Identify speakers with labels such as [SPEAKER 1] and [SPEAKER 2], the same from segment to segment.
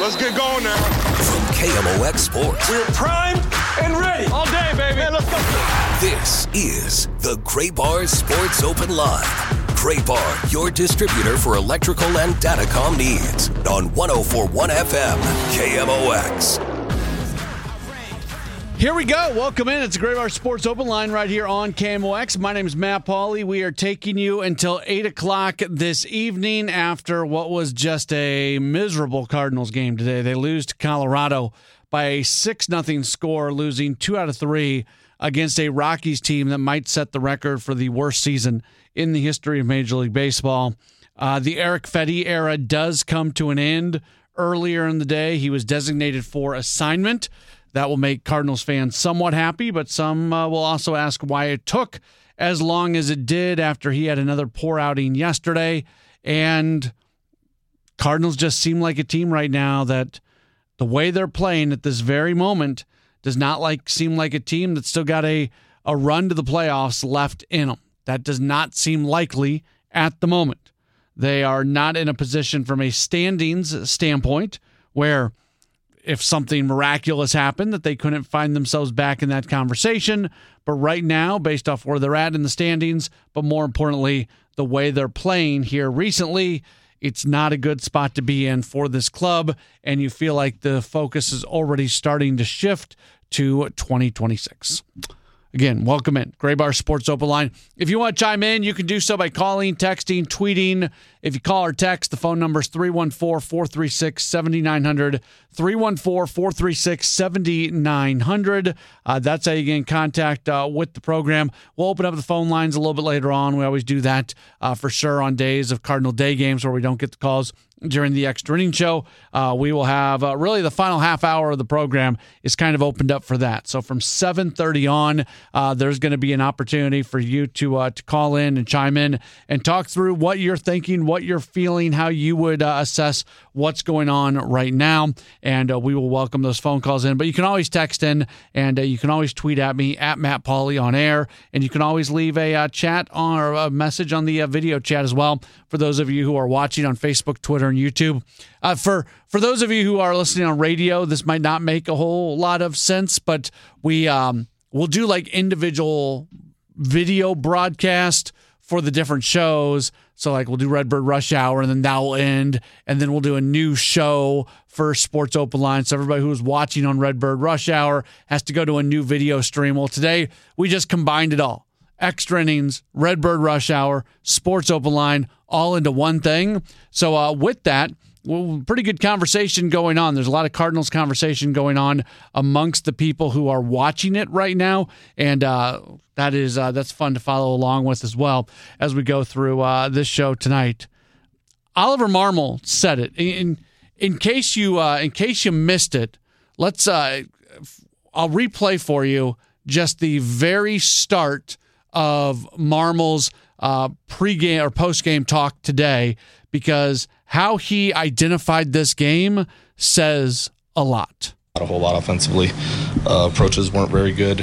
[SPEAKER 1] Let's get going now.
[SPEAKER 2] From KMOX Sports.
[SPEAKER 1] We're primed and ready. All day, baby. Man, let's go.
[SPEAKER 2] This is the Gray Bar Sports Open Live. Gray Bar, your distributor for electrical and datacom needs. On 104.1 FM, KMOX.
[SPEAKER 3] Here we go. Welcome in. It's a Gray Bar Sports Open Line right here on KMOX. My name is Matt Pauley. We are taking you until 8 o'clock this evening after what was just a miserable Cardinals game today. They lose to Colorado by a 6-0 score, losing 2 out of 3 against a Rockies team that might set the record for the worst season in the history of Major League Baseball. The Erick Fedde era does come to an end earlier in the day. He was designated for assignment. That will make Cardinals fans somewhat happy, but some will also ask why it took as long as it did after he had another poor outing yesterday. And Cardinals just seem like a team right now that the way they're playing at this very moment does not seem like a team that's still got a run to the playoffs left in them. That does not seem likely at the moment. They are not in a position from a standings standpoint where if something miraculous happened, that they couldn't find themselves back in that conversation. But right now, based off where they're at in the standings, but more importantly, the way they're playing here recently, it's not a good spot to be in for this club. And you feel like the focus is already starting to shift to 2026. Again, welcome in. Gray Bar Sports Open Line. If you want to chime in, you can do so by calling, texting, tweeting. If you call or text, the phone number is 314-436-7900. 314-436-7900. That's how you get in contact with the program. We'll open up the phone lines a little bit later on. We always do that for sure on days of Cardinal Day games where we don't get the calls during the extra inning show. We will have really the final half hour of the program is kind of opened up for that. So from 7:30 on, there's going to be an opportunity for you to call in and chime in and talk through what you're thinking, what you're feeling, how you would assess what's going on right now. And we will welcome those phone calls in. But you can always text in, and you can always tweet at me, at Matt Pauley on air. And you can always leave a chat or a message on the video chat as well for those of you who are watching on Facebook, Twitter, and YouTube. For those of you who are listening on radio, this might not make a whole lot of sense, but we'll do like individual video broadcast for the different shows. So like we'll do Redbird Rush Hour, and then that will end, and then we'll do a new show for Sports Open Line. So everybody who's watching on Redbird Rush Hour has to go to a new video stream. Well, today we just combined it all. Extra innings, Redbird Rush Hour, Sports Open Line, all into one thing. So with that, pretty good conversation going on. There's a lot of Cardinals conversation going on amongst the people who are watching it right now, and that's fun to follow along with as well as we go through this show tonight. Oliver Marmol said it. In case you missed it, I'll replay for you just the very start of Marmol's pregame or postgame talk today, because how he identified this game says a lot.
[SPEAKER 4] Not a whole lot offensively. Approaches weren't very good.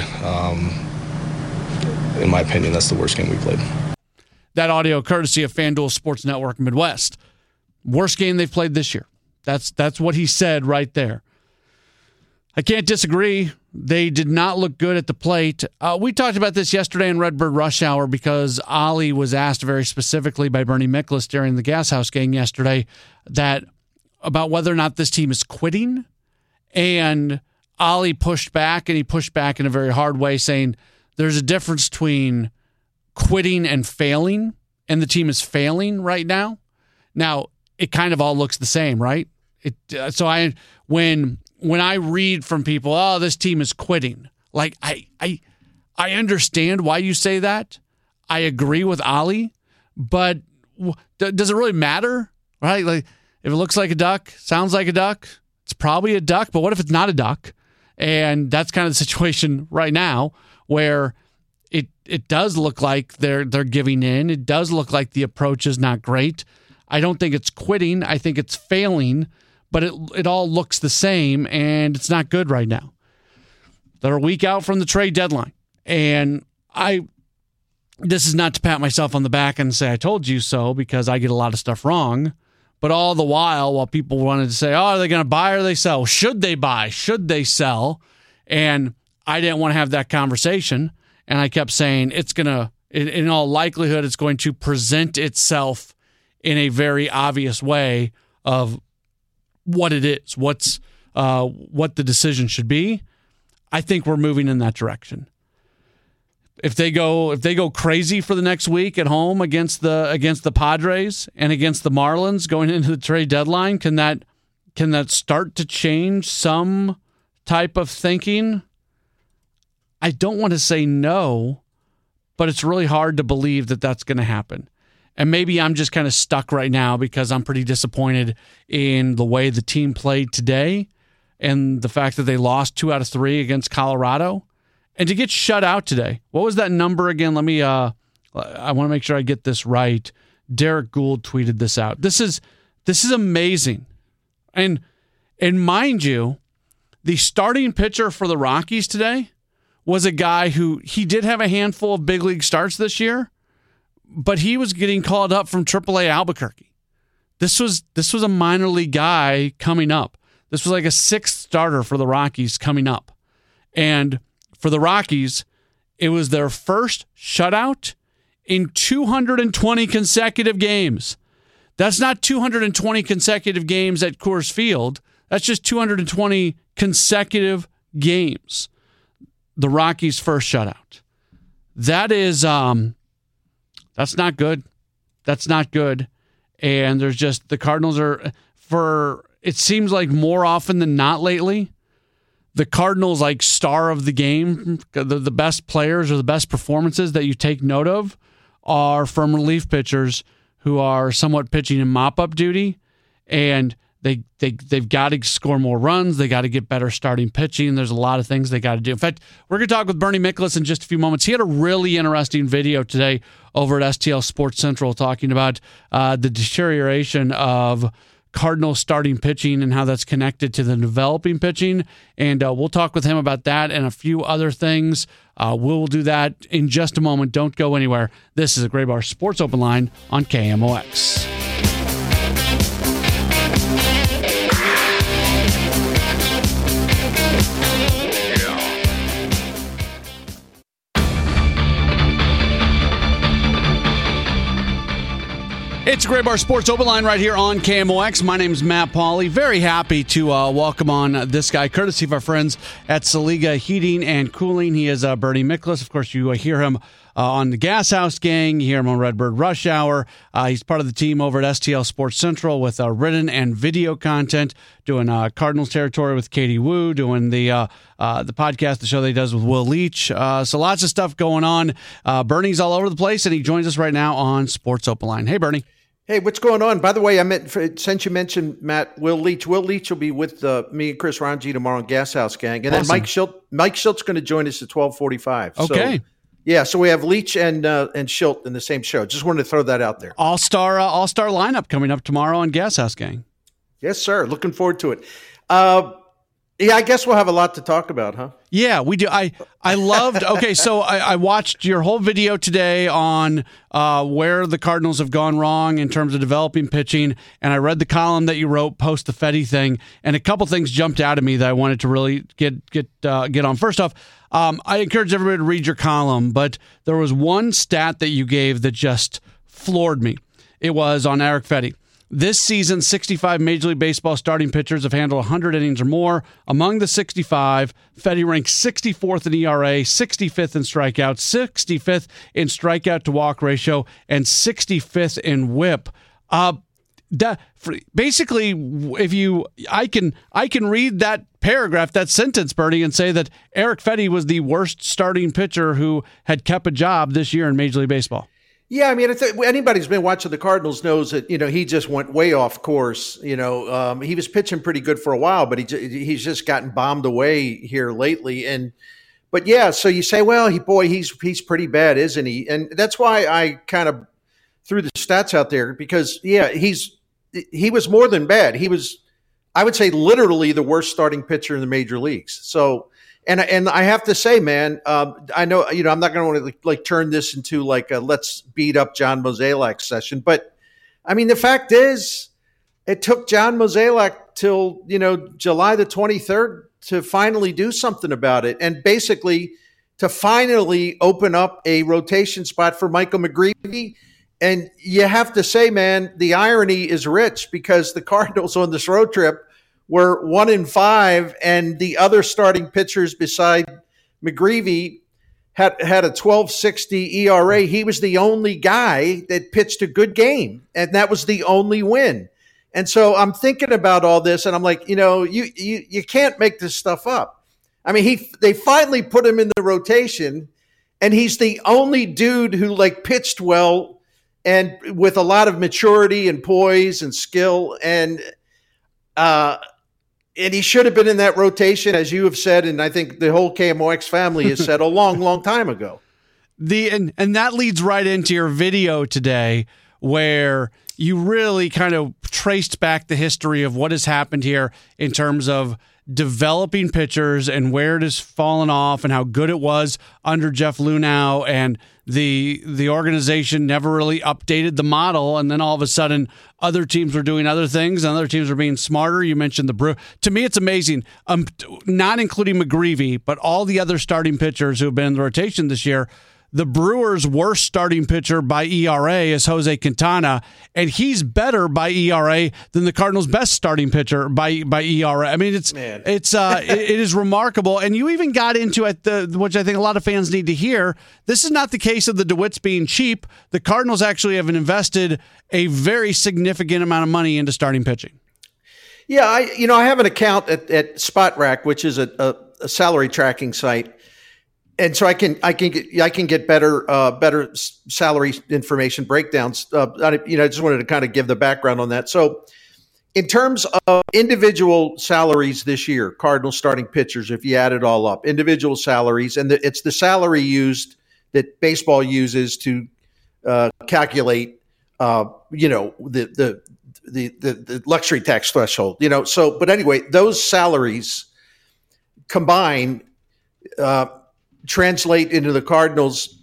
[SPEAKER 4] In my opinion, that's the worst game we played.
[SPEAKER 3] That audio courtesy of FanDuel Sports Network Midwest. Worst game they've played this year. That's what he said right there. I can't disagree. They did not look good at the plate. We talked about this yesterday in Redbird Rush Hour because Ollie was asked very specifically by Bernie Miklasz during the Gas House game yesterday about whether or not this team is quitting. And Ollie pushed back, and he pushed back in a very hard way, saying there's a difference between quitting and failing, and the team is failing right now. Now, it kind of all looks the same, right? When I read from people, oh, this team is quitting, like I understand why you say that. I agree with Ollie, but does it really matter, right? Like if it looks like a duck, sounds like a duck, it's probably a duck, but what if it's not a duck? And that's kind of the situation right now where it does look like they're giving in. It does look like the approach is not great. I don't think it's quitting. I think it's failing. But it all looks the same, and it's not good right now. They're a week out from the trade deadline. And this is not to pat myself on the back and say I told you so, because I get a lot of stuff wrong. But all the while people wanted to say, oh, are they going to buy or they sell? Should they buy? Should they sell? And I didn't want to have that conversation. And I kept saying it's going to, in all likelihood, it's going to present itself in a very obvious way of what it is, what the decision should be. I think we're moving in that direction. If they go crazy for the next week at home against the Padres and against the Marlins going into the trade deadline, can that start to change some type of thinking? I don't want to say no, but it's really hard to believe that that's going to happen. And maybe I'm just kind of stuck right now because I'm pretty disappointed in the way the team played today and the fact that they lost 2 out of 3 against Colorado. And to get shut out today, what was that number again? Let me, I want to make sure I get this right. Derek Gould tweeted this out. This is amazing. And mind you, the starting pitcher for the Rockies today was a guy who, he did have a handful of big league starts this year, but he was getting called up from AAA Albuquerque. This was a minor league guy coming up. This was like a 6th starter for the Rockies coming up. And for the Rockies, it was their first shutout in 220 consecutive games. That's not 220 consecutive games at Coors Field. That's just 220 consecutive games. The Rockies' first shutout. That is, that's not good. That's not good. And there's just, the Cardinals are, for, it seems like more often than not lately, the Cardinals, like, star of the game, the best players or the best performances that you take note of are from relief pitchers who are somewhat pitching in mop-up duty, and they've got to score more runs. They got to get better starting pitching. There's a lot of things they got to do. In fact, we're going to talk with Bernie Miklasz in just a few moments. He had a really interesting video today over at STL Sports Central talking about the deterioration of Cardinals starting pitching and how that's connected to the developing pitching. And we'll talk with him about that and a few other things. We'll do that in just a moment. Don't go anywhere. This is a Gray Bar Sports Open Line on KMOX. It's a Gray Bar Sports Open Line right here on KMOX. My name is Matt Pauley. Very happy to welcome on this guy, courtesy of our friends at Saliga Heating and Cooling. He is Bernie Miklasz. Of course, you hear him on the Gas House Gang. You hear him on Redbird Rush Hour. He's part of the team over at STL Sports Central with written and video content, doing Cardinals territory with Katie Woo, doing the podcast, the show that he does with Will Leach. So lots of stuff going on. Bernie's all over the place, and he joins us right now on Sports Open Line. Hey, Bernie.
[SPEAKER 5] Hey, what's going on? By the way, since you mentioned Matt, Will Leach will be with me and Chris Ranji tomorrow on Gas House Gang, and
[SPEAKER 3] awesome.
[SPEAKER 5] Then Mike Schilt's going to join us at 12:45.
[SPEAKER 3] Okay.
[SPEAKER 5] So we have Leach and Schilt in the same show. Just wanted to throw that out there.
[SPEAKER 3] All-star lineup coming up tomorrow on Gas House Gang.
[SPEAKER 5] Yes, sir. Looking forward to it. Yeah, I guess we'll have a lot to talk about, huh?
[SPEAKER 3] Yeah, we do. I loved. Okay, so I watched your whole video today on where the Cardinals have gone wrong in terms of developing pitching, and I read the column that you wrote post the Fedde thing, and a couple things jumped out at me that I wanted to really get on. First off, I encourage everybody to read your column, but there was one stat that you gave that just floored me. It was on Erick Fedde. This season, 65 Major League Baseball starting pitchers have handled 100 innings or more. Among the 65, Fedde ranks 64th in ERA, 65th in strikeouts, 65th in strikeout-to-walk ratio, and 65th in WHIP. Basically, I can read that paragraph, that sentence, Bernie, and say that Erick Fedde was the worst starting pitcher who had kept a job this year in Major League Baseball.
[SPEAKER 5] Yeah, I mean, anybody who's been watching the Cardinals knows that, he just went way off course. He was pitching pretty good for a while, but he's just gotten bombed away here lately. But yeah, so you say, well, he's pretty bad, isn't he? And that's why I kind of threw the stats out there because, yeah, he was more than bad. He was, I would say, literally the worst starting pitcher in the major leagues. So. And I have to say, man, I know, I'm not going to want to turn this into like a let's beat up John Mozeliak session. But, I mean, the fact is, it took John Mozeliak till, July the 23rd to finally do something about it. And basically to finally open up a rotation spot for Michael McGreevy. And you have to say, man, the irony is rich because the Cardinals on this road trip were 1-5, and the other starting pitchers beside McGreevy had a 12.60 ERA. He was the only guy that pitched a good game, and that was the only win. And so I'm thinking about all this, and I'm like, you can't make this stuff up. I mean, they finally put him in the rotation, and he's the only dude who pitched well and with a lot of maturity and poise and skill, and he should have been in that rotation, as you have said, and I think the whole KMOX family has said a long, long time ago.
[SPEAKER 3] And that leads right into your video today, where you really kind of traced back the history of what has happened here in terms of developing pitchers and where it has fallen off and how good it was under Jeff Luhnow, and the organization never really updated the model, and then all of a sudden other teams were doing other things and other teams are being smarter. You mentioned the Brew. To me, it's amazing, not including McGreevy, but all the other starting pitchers who have been in the rotation this year. The Brewers' worst starting pitcher by ERA is Jose Quintana, and he's better by ERA than the Cardinals' best starting pitcher by ERA. I mean, it is remarkable. And you even got into it, which I think a lot of fans need to hear. This is not the case of the DeWitts being cheap. The Cardinals actually have invested a very significant amount of money into starting pitching.
[SPEAKER 5] Yeah, I have an account at SpotRack, which is a salary tracking site. And so I can get better salary information breakdowns. I just wanted to kind of give the background on that. So, in terms of individual salaries this year, Cardinals starting pitchers, if you add it all up, individual salaries, and it's the salary used that baseball uses to calculate, the luxury tax threshold. So, but anyway, those salaries combined translate into the Cardinals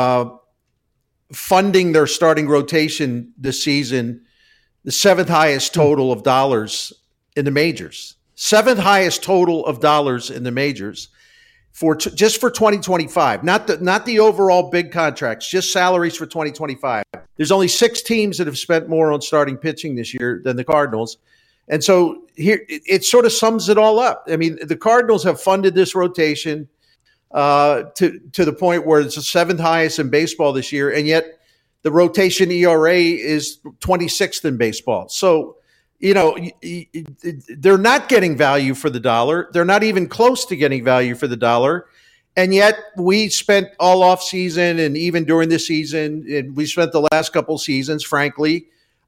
[SPEAKER 5] funding their starting rotation this season, the seventh highest total of dollars in the majors. Seventh highest total of dollars in the majors just for 2025. Not the overall big contracts, just salaries for 2025. There's only 6 teams that have spent more on starting pitching this year than the Cardinals. And so here it sort of sums it all up. I mean, the Cardinals have funded this rotation to the point where it's the 7th highest in baseball this year, and yet the rotation ERA is 26th in baseball. So, they're not getting value for the dollar. They're not even close to getting value for the dollar. And yet we spent all off season and even during the season, and we spent the last couple seasons, frankly,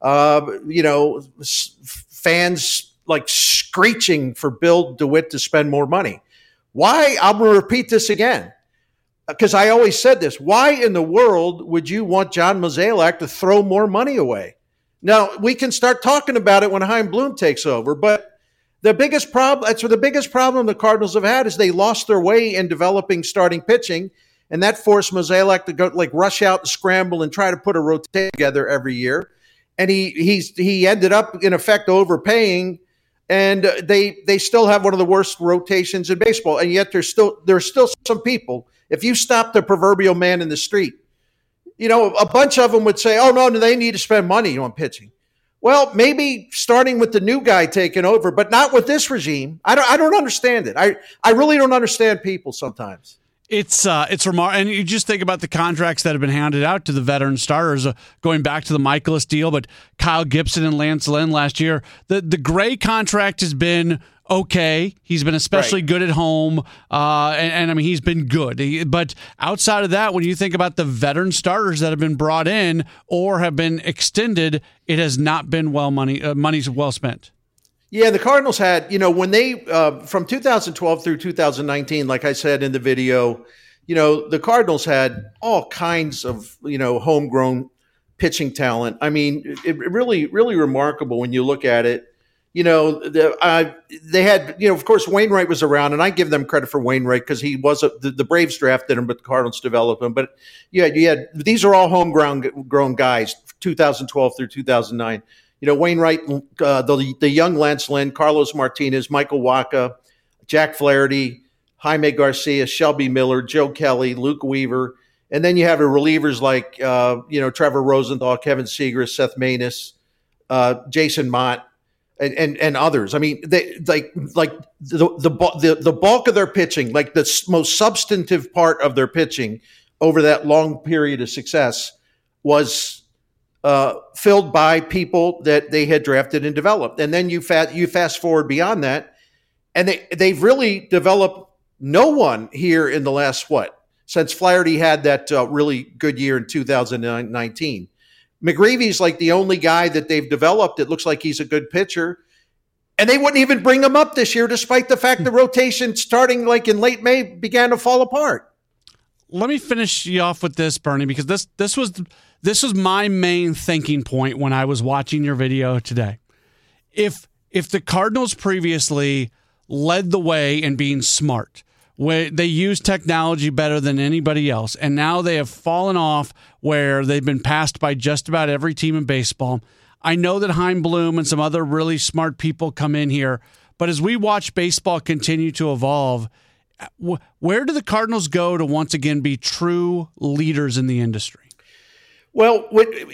[SPEAKER 5] fans screeching for Bill DeWitt to spend more money. Why? I'm going to repeat this again, because I always said this. Why in the world would you want John Mozeliak to throw more money away? Now, we can start talking about it when Chaim Bloom takes over, but the biggest problem the Cardinals have had is they lost their way in developing starting pitching, and that forced Mozeliak to go rush out and scramble and try to put a rotation together every year. And he ended up, in effect, overpaying. And they still have one of the worst rotations in baseball, and yet there's still some people. If you stop the proverbial man in the street, a bunch of them would say, "Oh no, they need to spend money on pitching." Well, maybe starting with the new guy taking over, but not with this regime. I don't understand it. I really don't understand people sometimes.
[SPEAKER 3] It's remarkable, and you just think about the contracts that have been handed out to the veteran starters, going back to the Michaelis deal, but Kyle Gibson and Lance Lynn last year. The Gray contract has been okay. He's been especially good at home, and I mean he's been good. But outside of that, when you think about the veteran starters that have been brought in or have been extended, it has not been money's well spent.
[SPEAKER 5] Yeah, the Cardinals had, when they, from 2012 through 2019, like I said in the video, the Cardinals had all kinds of, homegrown pitching talent. I mean, it really, really remarkable when you look at it. They had, of course, Wainwright was around, and I give them credit for Wainwright because he was the Braves drafted him, but the Cardinals developed him. But you had these are all homegrown guys, 2012 through 2009. Wainwright, the young Lance Lynn, Carlos Martinez, Michael Wacha, Jack Flaherty, Jaime Garcia, Shelby Miller, Joe Kelly, Luke Weaver. And then you have the relievers like, Trevor Rosenthal, Kevin Seagrass, Seth Maness, Jason Mott, and others. I mean, they the bulk of their pitching, like the most substantive part of their pitching over that long period of success was filled by people that they had drafted and developed. And then you fast forward beyond that, and they've really developed no one here in the last, since Flaherty had that really good year in 2019. McGreevy's like the only guy that they've developed. It looks like he's a good pitcher. And they wouldn't even bring him up this year, despite the fact the rotation starting like in late May began to fall apart.
[SPEAKER 3] Let me finish you off with this, Bernie, because this was my main thinking point when I was watching your video today. If the Cardinals previously led the way in being smart, where they use technology better than anybody else, and now they have fallen off where they've been passed by just about every team in baseball. I know that Chaim Bloom and some other really smart people come in here, but as we watch baseball continue to evolve, where do the Cardinals go to once again be true leaders in the industry?
[SPEAKER 5] Well,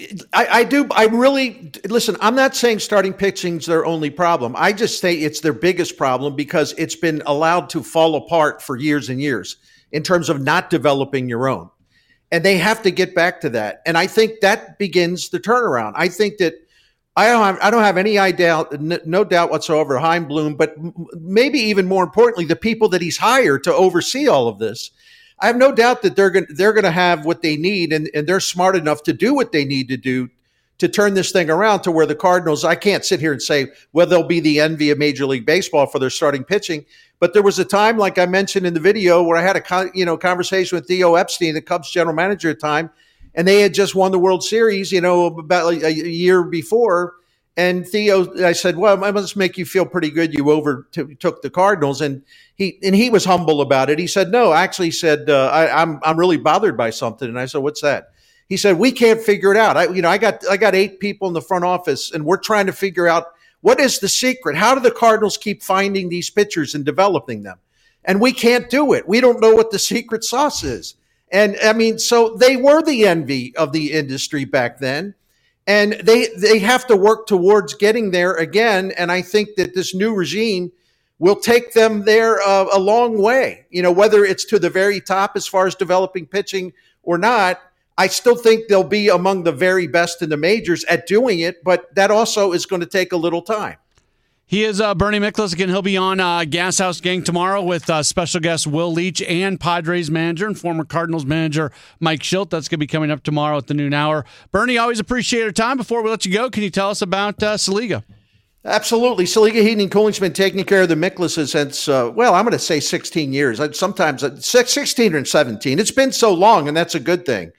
[SPEAKER 5] I really listen. I'm not saying starting pitching's their only problem. I just say it's their biggest problem because it's been allowed to fall apart for years and years in terms of not developing your own. And they have to get back to that. And I think that begins the turnaround. I think that I don't have any idea, no doubt whatsoever, Chaim Bloom, but maybe even more importantly, the people that he's hired to oversee all of this. I have no doubt that they're going to have what they need, and they're smart enough to do what they need to do to turn this thing around to where the Cardinals, I can't sit here and say, well, they'll be the envy of Major League Baseball for their starting pitching. But there was a time, like I mentioned in the video, where I had a conversation with Theo Epstein, the Cubs general manager at the time, and they had just won the World Series, about a year before. And Theo, I said, well, I must make you feel pretty good. You took the Cardinals. And he was humble about it. He said, no, actually said, I'm really bothered by something. And I said, what's that? He said, we can't figure it out. I got 8 people in the front office, and we're trying to figure out what is the secret. How do the Cardinals keep finding these pitchers and developing them? And we can't do it. We don't know what the secret sauce is. And I mean, so they were the envy of the industry back then. And they have to work towards getting there again. And I think that this new regime will take them there a long way. Whether it's to the very top as far as developing pitching or not, I still think they'll be among the very best in the majors at doing it. But that also is going to take a little time.
[SPEAKER 3] He is Bernie Miklasz. Again, he'll be on Gas House Gang tomorrow with special guest Will Leach and Padres manager and former Cardinals manager Mike Shildt. That's going to be coming up tomorrow at the noon hour. Bernie, always appreciate your time. Before we let you go, can you tell us about Saliga?
[SPEAKER 5] Absolutely. Saliga Heating and Cooling's been taking care of the Miklas's since, I'm going to say 16 years. Sometimes 16 or 17. It's been so long, and that's a good thing.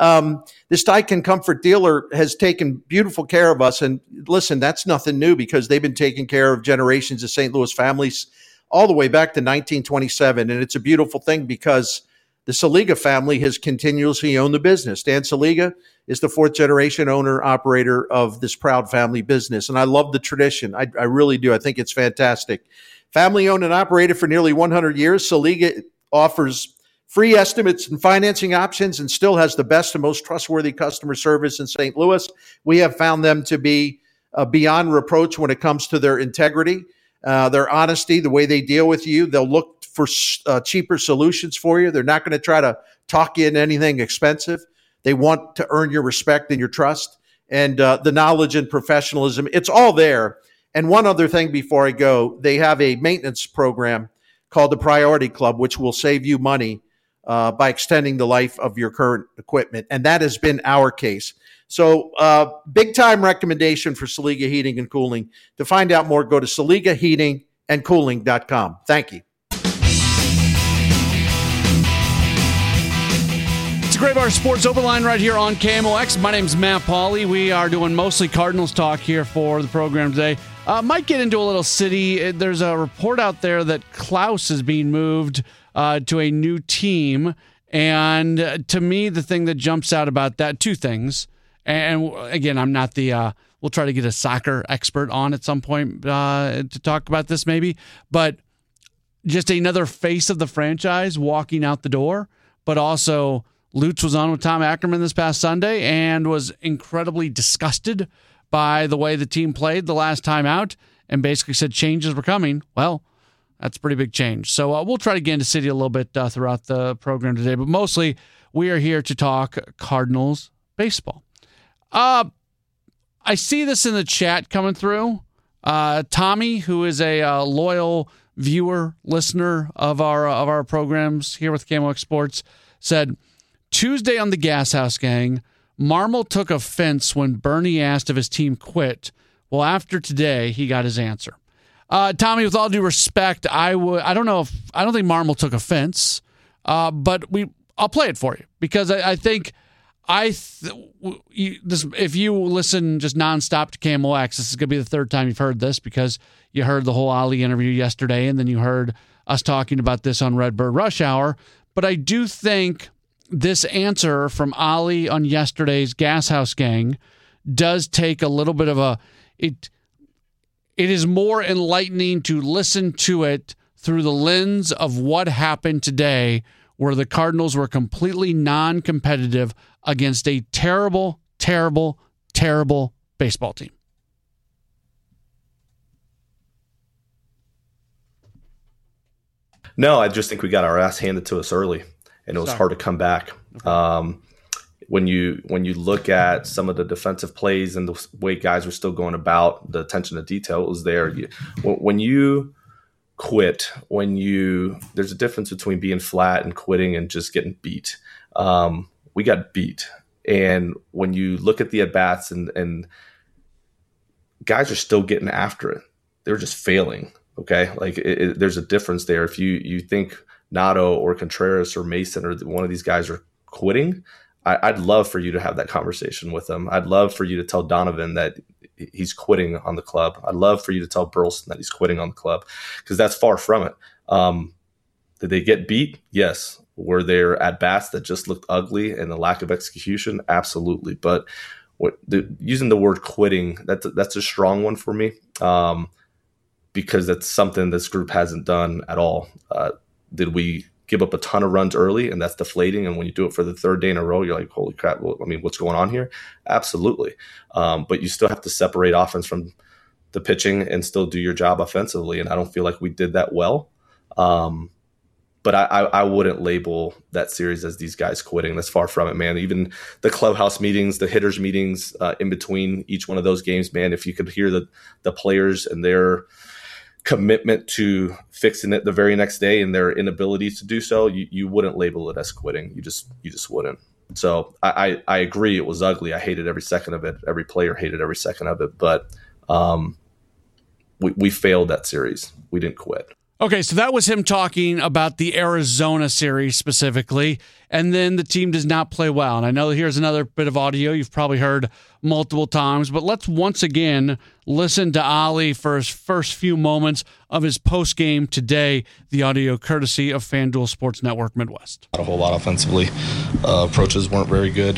[SPEAKER 5] This Daikin Comfort dealer has taken beautiful care of us. And listen, that's nothing new because they've been taking care of generations of St. Louis families all the way back to 1927. And it's a beautiful thing because the Saliga family has continuously owned the business. Dan Saliga is the 4th generation owner operator of this proud family business. And I love the tradition. I really do. I think it's fantastic. Family owned and operated for nearly 100 years. Saliga offers free estimates and financing options and still has the best and most trustworthy customer service in St. Louis. We have found them to be beyond reproach when it comes to their integrity, their honesty, the way they deal with you. They'll look for cheaper solutions for you. They're not going to try to talk you into anything expensive. They want to earn your respect and your trust and the knowledge and professionalism. It's all there. And one other thing before I go, they have a maintenance program called the Priority Club, which will save you money by extending the life of your current equipment. And that has been our case. So big time recommendation for Saliga Heating and Cooling. To find out more, go to SaligaHeatingandCooling.com. Thank you.
[SPEAKER 3] It's a Gray Bar Sports Open Line right here on KMOX. My name's Matt Pauley. We are doing mostly Cardinals talk here for the program today. Might get into a little city. There's a report out there that Klaus is being moved to a new team. And to me, the thing that jumps out about that, 2 things. And again, I'm not the We'll try to get a soccer expert on at some point to talk about this maybe. But just another face of the franchise walking out the door. But also, Lutz was on with Tom Ackerman this past Sunday and was incredibly disgusted by the way the team played the last time out and basically said changes were coming. Well, that's a pretty big change. So we'll try to get into City a little bit throughout the program today, but mostly we are here to talk Cardinals baseball. I see this in the chat coming through. Tommy, who is a loyal viewer, listener of our programs here with KMOX Sports, said, Tuesday on the Gas House Gang, Marmol took offense when Bernie asked if his team quit. Well, after today, he got his answer. Tommy, with all due respect, I don't think Marmol took offense, but I'll play it for you because I think if you listen just nonstop to KMOX, this is going to be the third time you've heard this because you heard the whole Ali interview yesterday, and then you heard us talking about this on Redbird Rush Hour. But I do think this answer from Ali on yesterday's Gas House Gang does take a little bit of it is more enlightening to listen to it through the lens of what happened today, where the Cardinals were completely non-competitive against a terrible, terrible, terrible baseball team.
[SPEAKER 4] No, I just think we got our ass handed to us early, and it was hard to come back. Okay. When you look at some of the defensive plays and the way guys were still going about, the attention to detail was there. When you quit, there's a difference between being flat and quitting and just getting beat. We got beat. And when you look at the at-bats and guys are still getting after it, they're just failing. Okay. Like there's a difference there. If you think Nato or Contreras or Mason or one of these guys are quitting, I'd love for you to have that conversation with them. I'd love for you to tell Donovan that he's quitting on the club. I'd love for you to tell Burleson that he's quitting on the club because that's far from it. Did they get beat? Yes. Were there at-bats that just looked ugly and the lack of execution? Absolutely. But using the word quitting, that's a strong one for me because that's something this group hasn't done at all. Did we give up a ton of runs early and that's deflating? And when you do it for the third day in a row, you're like, holy crap, well, I mean, what's going on here? Absolutely. But you still have to separate offense from the pitching and still do your job offensively. And I don't feel like we did that well. But I wouldn't label that series as these guys quitting. That's far from it, man. Even the clubhouse meetings, the hitters meetings in between each one of those games, man, if you could hear the players and their commitment to fixing it the very next day and their inability to do so, you wouldn't label it as quitting. You just wouldn't. So I agree it was ugly. I hated every second of it. Every player hated every second of it. But we failed that series. We didn't quit.
[SPEAKER 3] Okay, so that was him talking about the Arizona series specifically, and then the team does not play well. And I know here's another bit of audio you've probably heard multiple times, but let's once again listen to Ali for his first few moments of his post-game today, the audio courtesy of FanDuel Sports Network Midwest.
[SPEAKER 4] Not a whole lot offensively. Approaches weren't very good.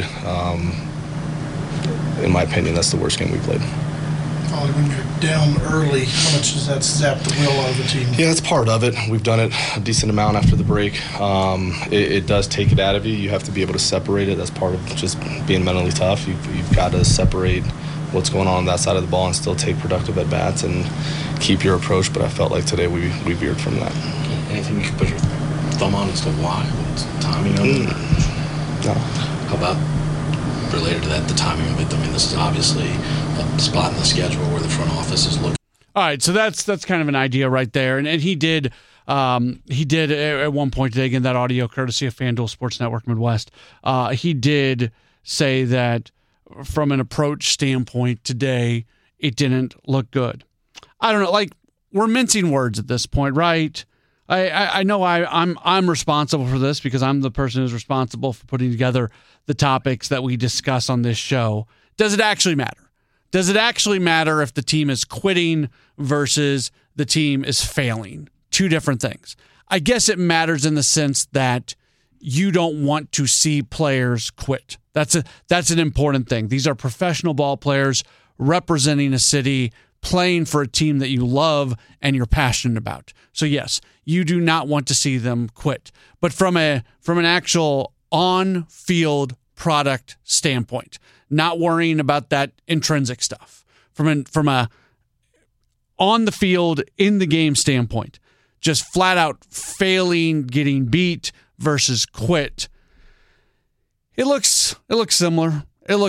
[SPEAKER 4] In my opinion, that's the worst game we played.
[SPEAKER 6] When you're down early, how much does that zap the will out of the team?
[SPEAKER 4] Yeah, it's part of it. We've done it a decent amount after the break. It does take it out of you. You have to be able to separate it. That's part of just being mentally tough. You've got to separate what's going on that side of the ball and still take productive at-bats and keep your approach. But I felt like today we veered from that.
[SPEAKER 7] Anything you could put your thumb on as to why? What's the timing of it?
[SPEAKER 4] No.
[SPEAKER 7] How about related to that, the timing of it? I mean, this is obviously a spot in the schedule where the front office is looking.
[SPEAKER 3] All right, so that's kind of an idea right there, and he did at one point today, again, that audio courtesy of FanDuel Sports Network Midwest. He did say that from an approach standpoint today, it didn't look good. I don't know, like we're mincing words at this point, right? I know I'm responsible for this because I'm the person who's responsible for putting together the topics that we discuss on this show. Does it actually matter? Does it actually matter if the team is quitting versus the team is failing? Two different things. I guess it matters in the sense that you don't want to see players quit. That's an important thing. These are professional ball players representing a city, playing for a team that you love and you're passionate about. So yes, you do not want to see them quit. But from an actual on-field product standpoint, not worrying about that intrinsic stuff. From a on the field, in the game standpoint, just flat out failing, getting beat versus quit. It looks similar.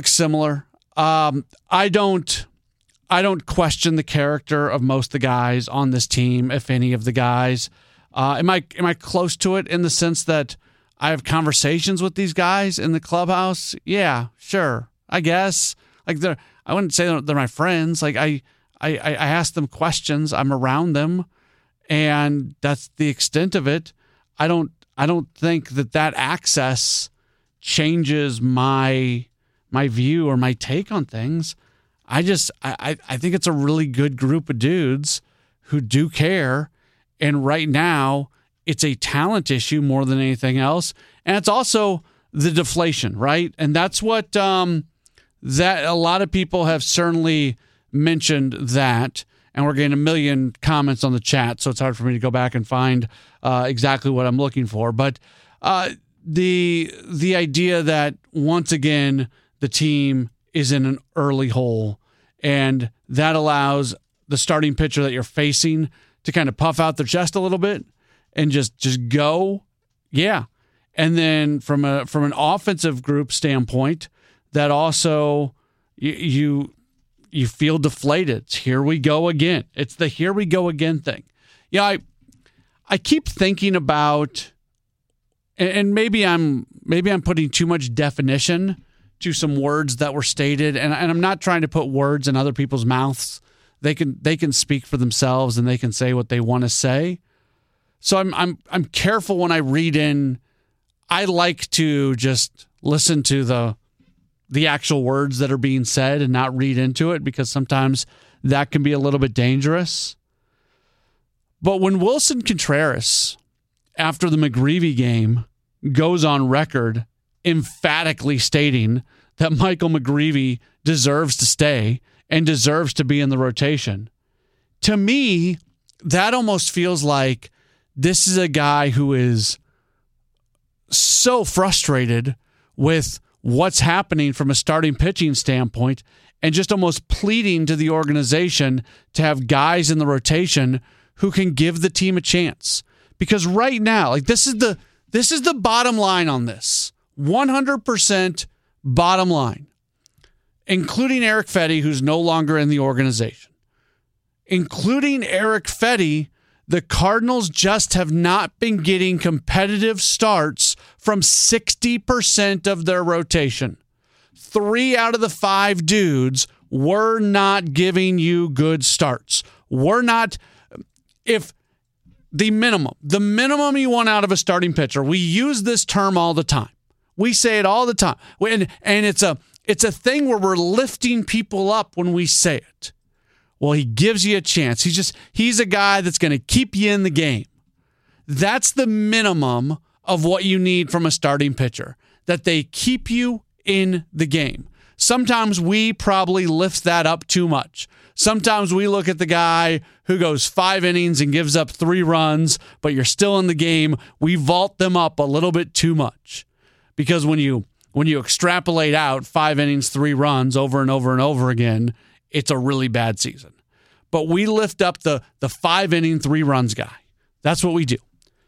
[SPEAKER 3] I don't question the character of most of the guys on this team, if any of the guys. Am I close to it in the sense that I have conversations with these guys in the clubhouse? Yeah, sure, I guess. Like I wouldn't say they're my friends. Like I ask them questions. I'm around them, and that's the extent of it. I don't think that access changes my view or my take on things. I think it's a really good group of dudes who do care, and right now it's a talent issue more than anything else, and it's also the deflation, right? And that's what that a lot of people have certainly mentioned that, and we're getting a million comments on the chat, so it's hard for me to go back and find exactly what I'm looking for. But the idea that once again the team is in an early hole, and that allows the starting pitcher that you're facing to kind of puff out their chest a little bit and just go, yeah. And then from an offensive group standpoint, that also you feel deflated. It's here we go again. It's the here we go again thing. Yeah, I keep thinking about, and maybe I'm putting too much definition to some words that were stated, and I'm not trying to put words in other people's mouths. They can speak for themselves and they can say what they want to say. So I'm careful when I read in. I like to just listen to the actual words that are being said and not read into it, because sometimes that can be a little bit dangerous. But when Wilson Contreras, after the McGreevy game, goes on record emphatically stating that Michael McGreevy deserves to stay and deserves to be in the rotation, to me, that almost feels like this is a guy who is so frustrated with what's happening from a starting pitching standpoint and just almost pleading to the organization to have guys in the rotation who can give the team a chance. Because right now, like this is the bottom line on this. 100% bottom line, including Erick Fedde, who's no longer in the organization. Including Erick Fedde, the Cardinals just have not been getting competitive starts from 60% of their rotation. 3 out of the 5 dudes were not giving you good starts. We're not, if the minimum you want out of a starting pitcher, we use this term all the time. We say it all the time. And it's a thing where we're lifting people up when we say it. Well, he gives you a chance. He's a guy that's going to keep you in the game. That's the minimum of what you need from a starting pitcher, that they keep you in the game. Sometimes we probably lift that up too much. Sometimes we look at the guy who goes 5 innings and gives up 3 runs, but you're still in the game. We vault them up a little bit too much. Because when you extrapolate out 5 innings, 3 runs over and over and over again, it's a really bad season. But we lift up the 5 inning, 3 runs guy. That's what we do.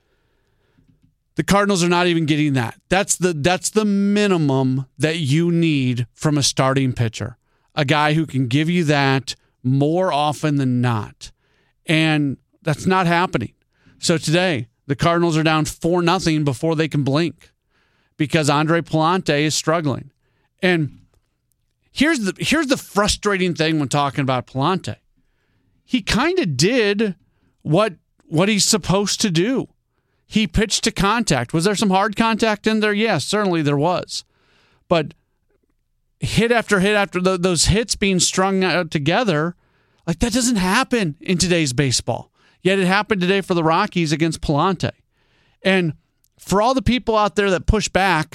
[SPEAKER 3] The Cardinals are not even getting that. That's the minimum that you need from a starting pitcher. A guy who can give you that more often than not. And that's not happening. So today, the Cardinals are down 4-0 before they can blink, because Andre Pallante is struggling. And here's the frustrating thing when talking about Pallante. He kind of did what he's supposed to do. He pitched to contact. Was there some hard contact in there? Yes, certainly there was. But hit after hit after those hits being strung out together, like that doesn't happen in today's baseball. Yet it happened today for the Rockies against Pallante. And for all the people out there that push back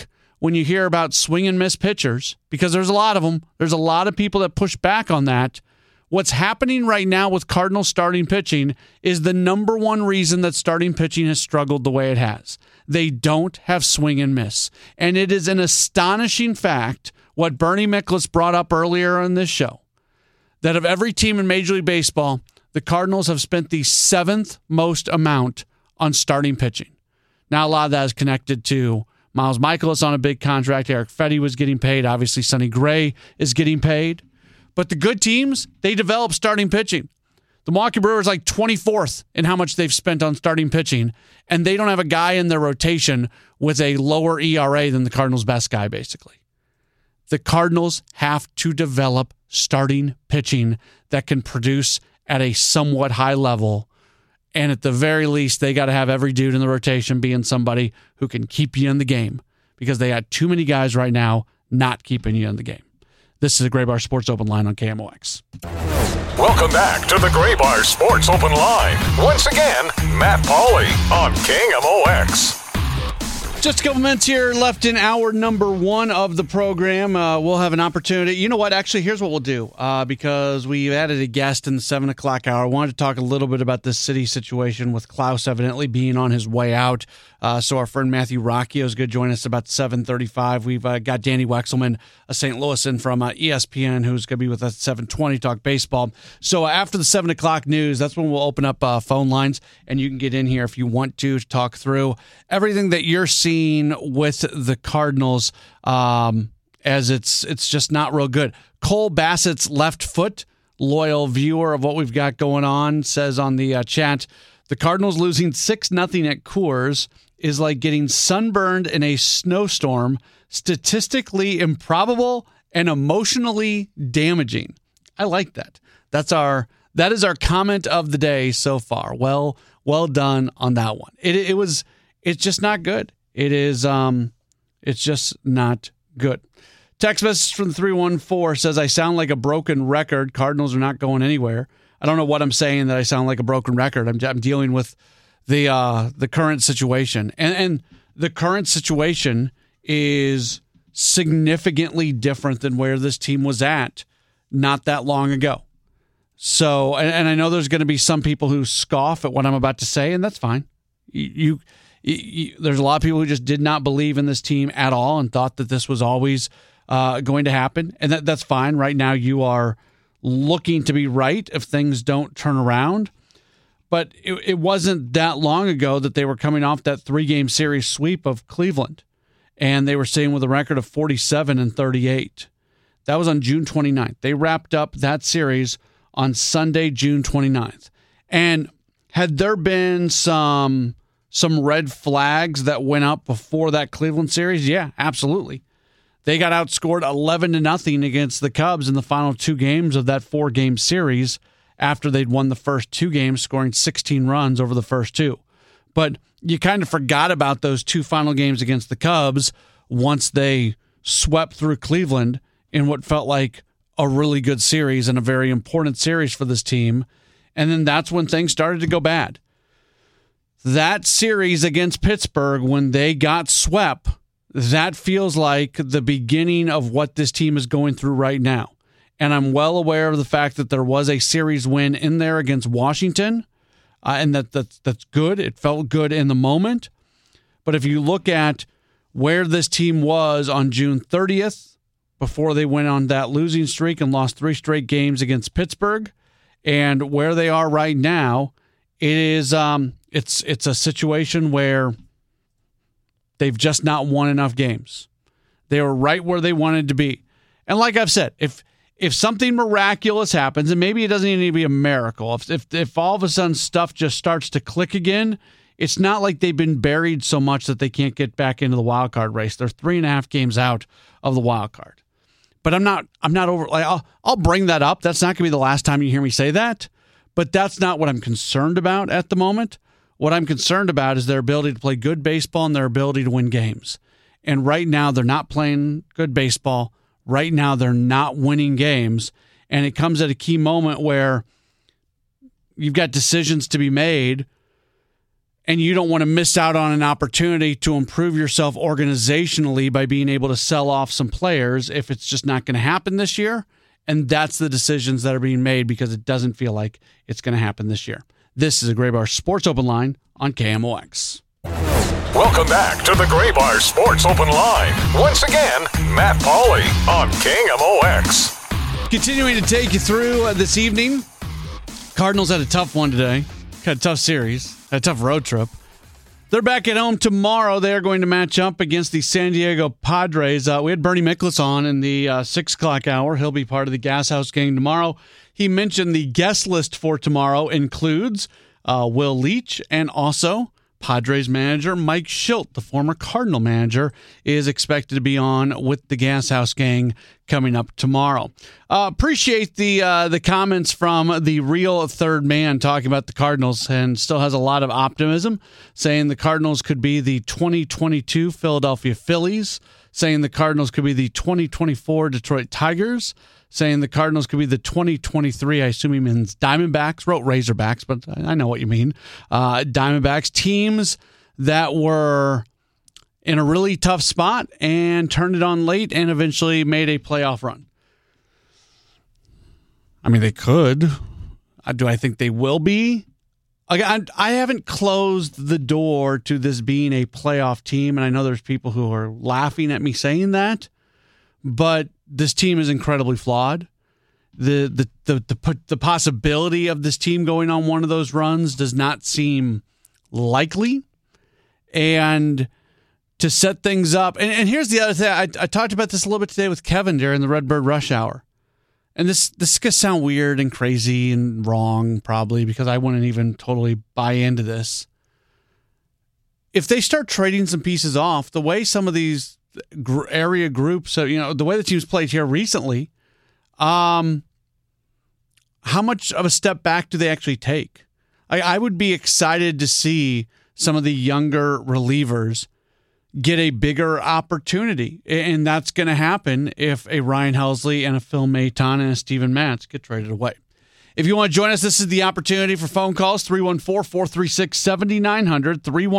[SPEAKER 3] when you hear about swing and miss pitchers, because there's a lot of them. There's a lot of people that push back on that. What's happening right now with Cardinals starting pitching is the number one reason that starting pitching has struggled the way it has. They don't have swing and miss. And it is an astonishing fact, what Bernie Miklasz brought up earlier on this show, that of every team in Major League Baseball, the Cardinals have spent the 7th most amount on starting pitching. Now, a lot of that is connected to Miles Mikolas on a big contract. Eric Fedde was getting paid. Obviously, Sonny Gray is getting paid. But the good teams, they develop starting pitching. The Milwaukee Brewers like 24th in how much they've spent on starting pitching, and they don't have a guy in their rotation with a lower ERA than the Cardinals' best guy, basically. The Cardinals have to develop starting pitching that can produce at a somewhat high level, and at the very least, they got to have every dude in the rotation being somebody who can keep you in the game, because they got too many guys right now not keeping you in the game. This is the Gray Bar Sports Open Line on KMOX.
[SPEAKER 8] Welcome back to the Gray Bar Sports Open Line. Once again, Matt Pauley on KMOX.
[SPEAKER 3] Just a couple minutes here left in hour number 1 of the program. We'll have an opportunity. You know what? Actually, here's what we'll do. Because we added a guest in the 7 o'clock hour. I wanted to talk a little bit about this city situation with Klaus evidently being on his way out. So our friend Matthew Rocchio is going to join us about 7:35. We've got Danny Wexelman, a St. Louisan from ESPN, who's going to be with us at 7:20, talk baseball. So after the 7 o'clock news, that's when we'll open up phone lines, and you can get in here if you want to talk through everything that you're seeing with the Cardinals, as it's just not real good. Cole Bassett's left foot, loyal viewer of what we've got going on, says on the chat, the Cardinals losing 6-0 at Coors is like getting sunburned in a snowstorm, statistically improbable and emotionally damaging. I like that. That is our comment of the day so far. Well done on that one. It's just not good. It's just not good. Text message from 314 says, I sound like a broken record. Cardinals are not going anywhere. I don't know what I'm saying that I sound like a broken record. I'm dealing with the current situation. And the current situation is significantly different than where this team was at not that long ago. So, and I know there's going to be some people who scoff at what I'm about to say, and that's fine. There's a lot of people who just did not believe in this team at all and thought that this was always going to happen, and that's fine. Right now you are looking to be right if things don't turn around. But it wasn't that long ago that they were coming off that 3-game series sweep of Cleveland, and they were sitting with a record of 47-38. That was on June 29th. They wrapped up that series on Sunday, June 29th. And had there been some red flags that went up before that Cleveland series? Yeah, absolutely. They got outscored 11-0 against the Cubs in the final 2 games of that 4-game series after they'd won the first 2 games, scoring 16 runs over the first 2. But you kind of forgot about those 2 final games against the Cubs once they swept through Cleveland in what felt like a really good series and a very important series for this team. And then that's when things started to go bad. That series against Pittsburgh, when they got swept, that feels like the beginning of what this team is going through right now. And I'm well aware of the fact that there was a series win in there against Washington, and that's good. It felt good in the moment. But if you look at where this team was on June 30th, before they went on that losing streak and lost 3 straight games against Pittsburgh, and where they are right now, it is it's a situation where they've just not won enough games. They were right where they wanted to be. And like I've said, if something miraculous happens, and maybe it doesn't even need to be a miracle, if all of a sudden stuff just starts to click again, it's not like they've been buried so much that they can't get back into the wild card race. They're 3.5 games out of the wild card. But I'm not over. Like I'll bring that up. That's not going to be the last time you hear me say that. But that's not what I'm concerned about at the moment. What I'm concerned about is their ability to play good baseball and their ability to win games. And right now, they're not playing good baseball. Right now, they're not winning games. And it comes at a key moment where you've got decisions to be made. and you don't want to miss out on an opportunity to improve yourself organizationally by being able to sell off some players if it's just not going to happen this year. And that's the decisions that are being made because it doesn't feel like it's going to happen this year. This is a Gray Bar Sports Open Line on KMOX.
[SPEAKER 8] Welcome back to the Gray Bar Sports Open Line. Once again, Matt Pauley on KMOX.
[SPEAKER 3] Continuing to take you through this evening. Cardinals had a tough one today. Had a tough series. Had a tough road trip. They're back at home tomorrow. They are going to match up against the San Diego Padres. We had Bernie Miklasz on in the 6 o'clock hour. He'll be part of the Gas House game tomorrow. He mentioned the guest list for tomorrow includes Will Leach and also Padres manager Mike Shildt, the former Cardinal manager, is expected to be on with the Gas House gang coming up tomorrow. Appreciate the comments from the real third man talking about the Cardinals and still has a lot of optimism, saying the Cardinals could be the 2022 Philadelphia Phillies, saying the Cardinals could be the 2024 Detroit Tigers, saying the Cardinals could be the 2023, I assume he means Diamondbacks, wrote Razorbacks, but I know what you mean. Diamondbacks, teams that were in a really tough spot and turned it on late and eventually made a playoff run. I mean, they could. Do I think they will be? I haven't closed the door to this being a playoff team, and I know there's people who are laughing at me saying that, but this team is incredibly flawed. The possibility of this team going on one of those runs does not seem likely. And to set things up, and here's the other thing. I talked about this a little bit today with Kevin during the Redbird Rush Hour. And this is going to sound weird and crazy and wrong probably because I wouldn't even totally buy into this. If they start trading some pieces off, the way some of these area groups, the way the teams played here recently, how much of a step back do they actually take? I would be excited to see some of the younger relievers get a bigger opportunity, and that's going to happen if a Ryan Helsley and a Phil Maton and a Steven Matz get traded away. If you want to join us, this is the opportunity for phone calls, 314-436-7900,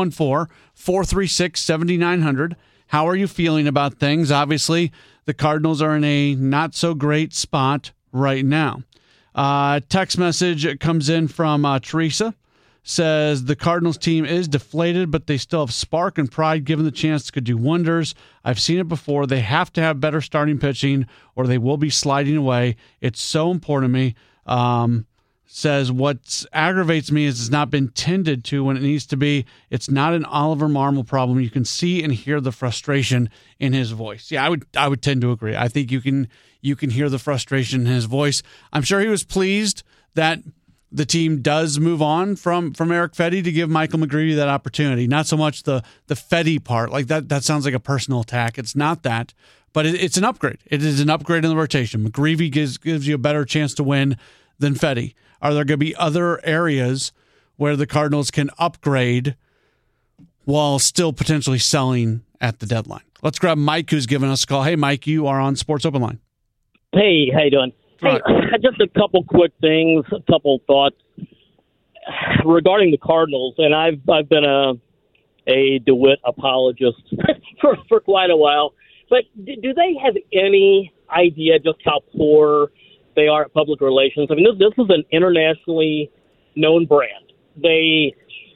[SPEAKER 3] 314-436-7900. How are you feeling about things? Obviously, the Cardinals are in a not-so-great spot right now. Text message comes in from Teresa. Says the Cardinals team is deflated, but they still have spark and pride. Given the chance, could do wonders. I've seen it before. They have to have better starting pitching or they will be sliding away. It's so important to me. Says what aggravates me is it's not been tended to when it needs to be. It's not an Oliver Marmol problem. You can see and hear the frustration in his voice. Yeah, I would tend to agree. I think you can hear the frustration in his voice. I'm sure he was pleased that the team does move on from Erick Fedde to give Michael McGreevy that opportunity. Not so much the Fedde part. Like that sounds like a personal attack. It's not that, but it's an upgrade. It is an upgrade in the rotation. McGreevy gives you a better chance to win than Fedde. Are there going to be other areas where the Cardinals can upgrade while still potentially selling at the deadline? Let's grab Mike, who's giving us a call. Hey, Mike, you are on Sports Open Line.
[SPEAKER 9] Hey, how you doing? Hey, just a couple quick things, a couple thoughts regarding the Cardinals, and I've been a DeWitt apologist for quite a while. But do they have any idea just how poor they are at public relations? I mean, this is an internationally known brand. They're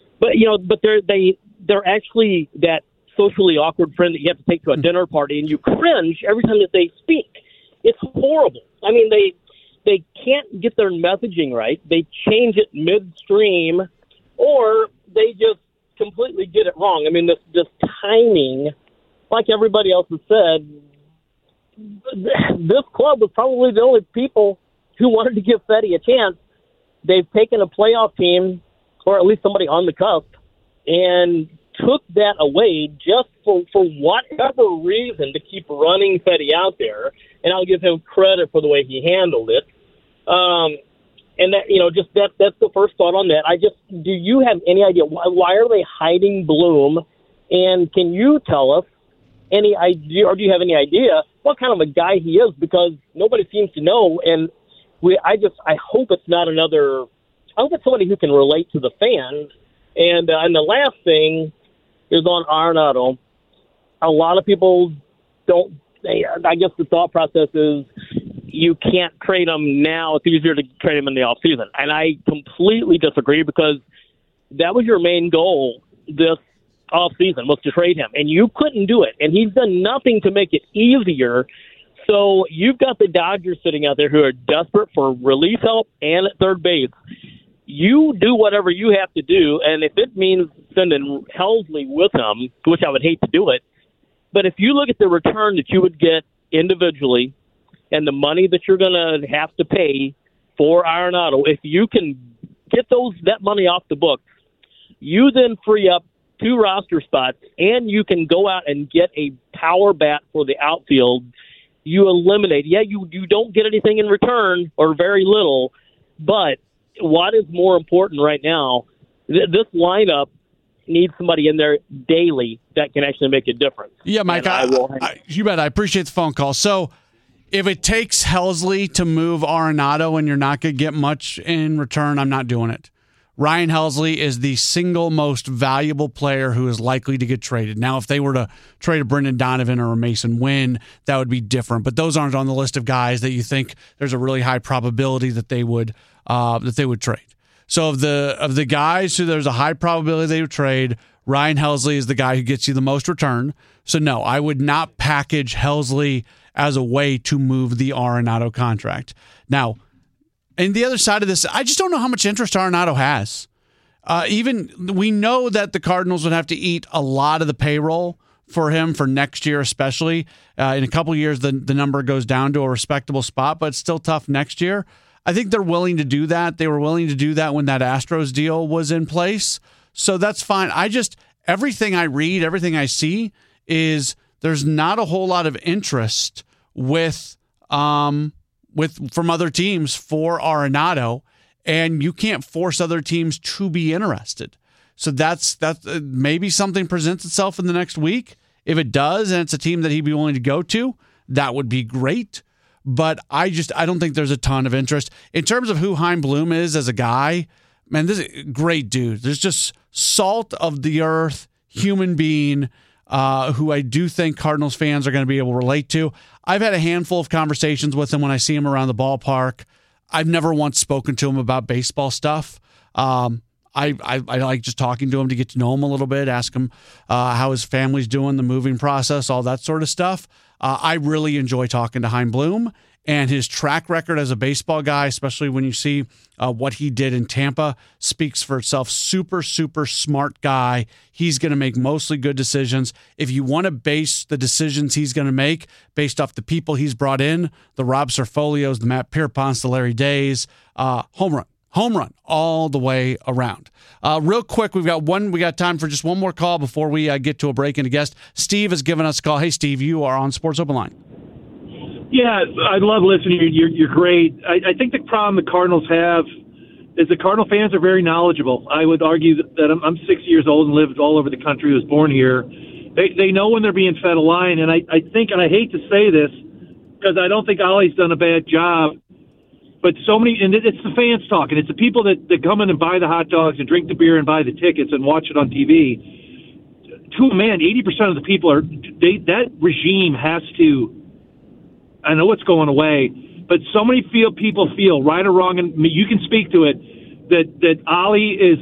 [SPEAKER 9] actually that socially awkward friend that you have to take to a dinner party, and you cringe every time that they speak. It's horrible. I mean, they can't get their messaging right. They change it midstream, or they just completely get it wrong. I mean, this timing, like everybody else has said, this club was probably the only people who wanted to give Fedde a chance. They've taken a playoff team, or at least somebody on the cusp, and took that away just for whatever reason to keep running Fedde out there. And I'll give him credit for the way he handled it. And that, that's the first thought on that. Do you have any idea why are they hiding Bloom? And can you tell us any idea, or do you have any idea what kind of a guy he is? Because nobody seems to know. And I hope it's not I hope it's somebody who can relate to the fans And the last thing is on Arenado. A lot of people don't. I guess the thought process is you can't trade him now. It's easier to trade him in the offseason. And I completely disagree, because that was your main goal this offseason, was to trade him. And you couldn't do it. And he's done nothing to make it easier. So you've got the Dodgers sitting out there who are desperate for relief help and at third base. You do whatever you have to do. And if it means sending Helsley with him, which I would hate to do it, but if you look at the return that you would get individually and the money that you're going to have to pay for Arenado, if you can get that money off the books, you then free up 2 roster spots, and you can go out and get a power bat for the outfield. You eliminate. Yeah, you don't get anything in return, or very little, but what is more important right now, this lineup needs somebody in there daily that can actually make a difference.
[SPEAKER 3] Yeah, Mike, you bet. I appreciate the phone call. So if it takes Helsley to move Arenado and you're not going to get much in return, I'm not doing it. Ryan Helsley is the single most valuable player who is likely to get traded. Now, if they were to trade a Brendan Donovan or a Mason Wynn, that would be different. But those aren't on the list of guys that you think there's a really high probability that they would trade. So of the guys who there's a high probability they would trade, Ryan Helsley is the guy who gets you the most return. So no, I would not package Helsley as a way to move the Arenado contract. Now, and the other side of this, I just don't know how much interest Arenado has. We know that the Cardinals would have to eat a lot of the payroll for him for next year, especially. In a couple of years, the number goes down to a respectable spot, but it's still tough next year. I think they're willing to do that. They were willing to do that when that Astros deal was in place. So that's fine. Everything I read, everything I see is there's not a whole lot of interest from other teams for Arenado, and you can't force other teams to be interested. So that's maybe something presents itself in the next week. If it does, and it's a team that he'd be willing to go to, that would be great. But I don't think there's a ton of interest. In terms of who Chaim Bloom is as a guy, man, this is a great dude. There's just salt of the earth, human being, who I do think Cardinals fans are going to be able to relate to. I've had a handful of conversations with him when I see him around the ballpark. I've never once spoken to him about baseball stuff. I like just talking to him to get to know him a little bit, ask him how his family's doing, the moving process, all that sort of stuff. I really enjoy talking to Chaim Bloom, and his track record as a baseball guy, especially when you see what he did in Tampa, speaks for itself. Super, super smart guy. He's going to make mostly good decisions. If you want to base the decisions he's going to make based off the people he's brought in, the Rob Serfolios, the Matt Pierponts, the Larry Days, home run all the way around. Real quick, we got time for just one more call before we get to a break and a guest. Steve has given us a call. Hey, Steve, you are on Sports Open Line.
[SPEAKER 10] Yeah, I love listening. You're great. I think the problem the Cardinals have is the Cardinal fans are very knowledgeable. I would argue that I'm 60 years old and lived all over the country, was born here. They know when they're being fed a line, and I think, and I hate to say this because I don't think Ollie's done a bad job, but and it's the fans talking. It's the people that come in and buy the hot dogs and drink the beer and buy the tickets and watch it on TV. To a man, 80% of the people that regime has to. I know it's going away, but so many people feel, right or wrong, and you can speak to it, that Ollie is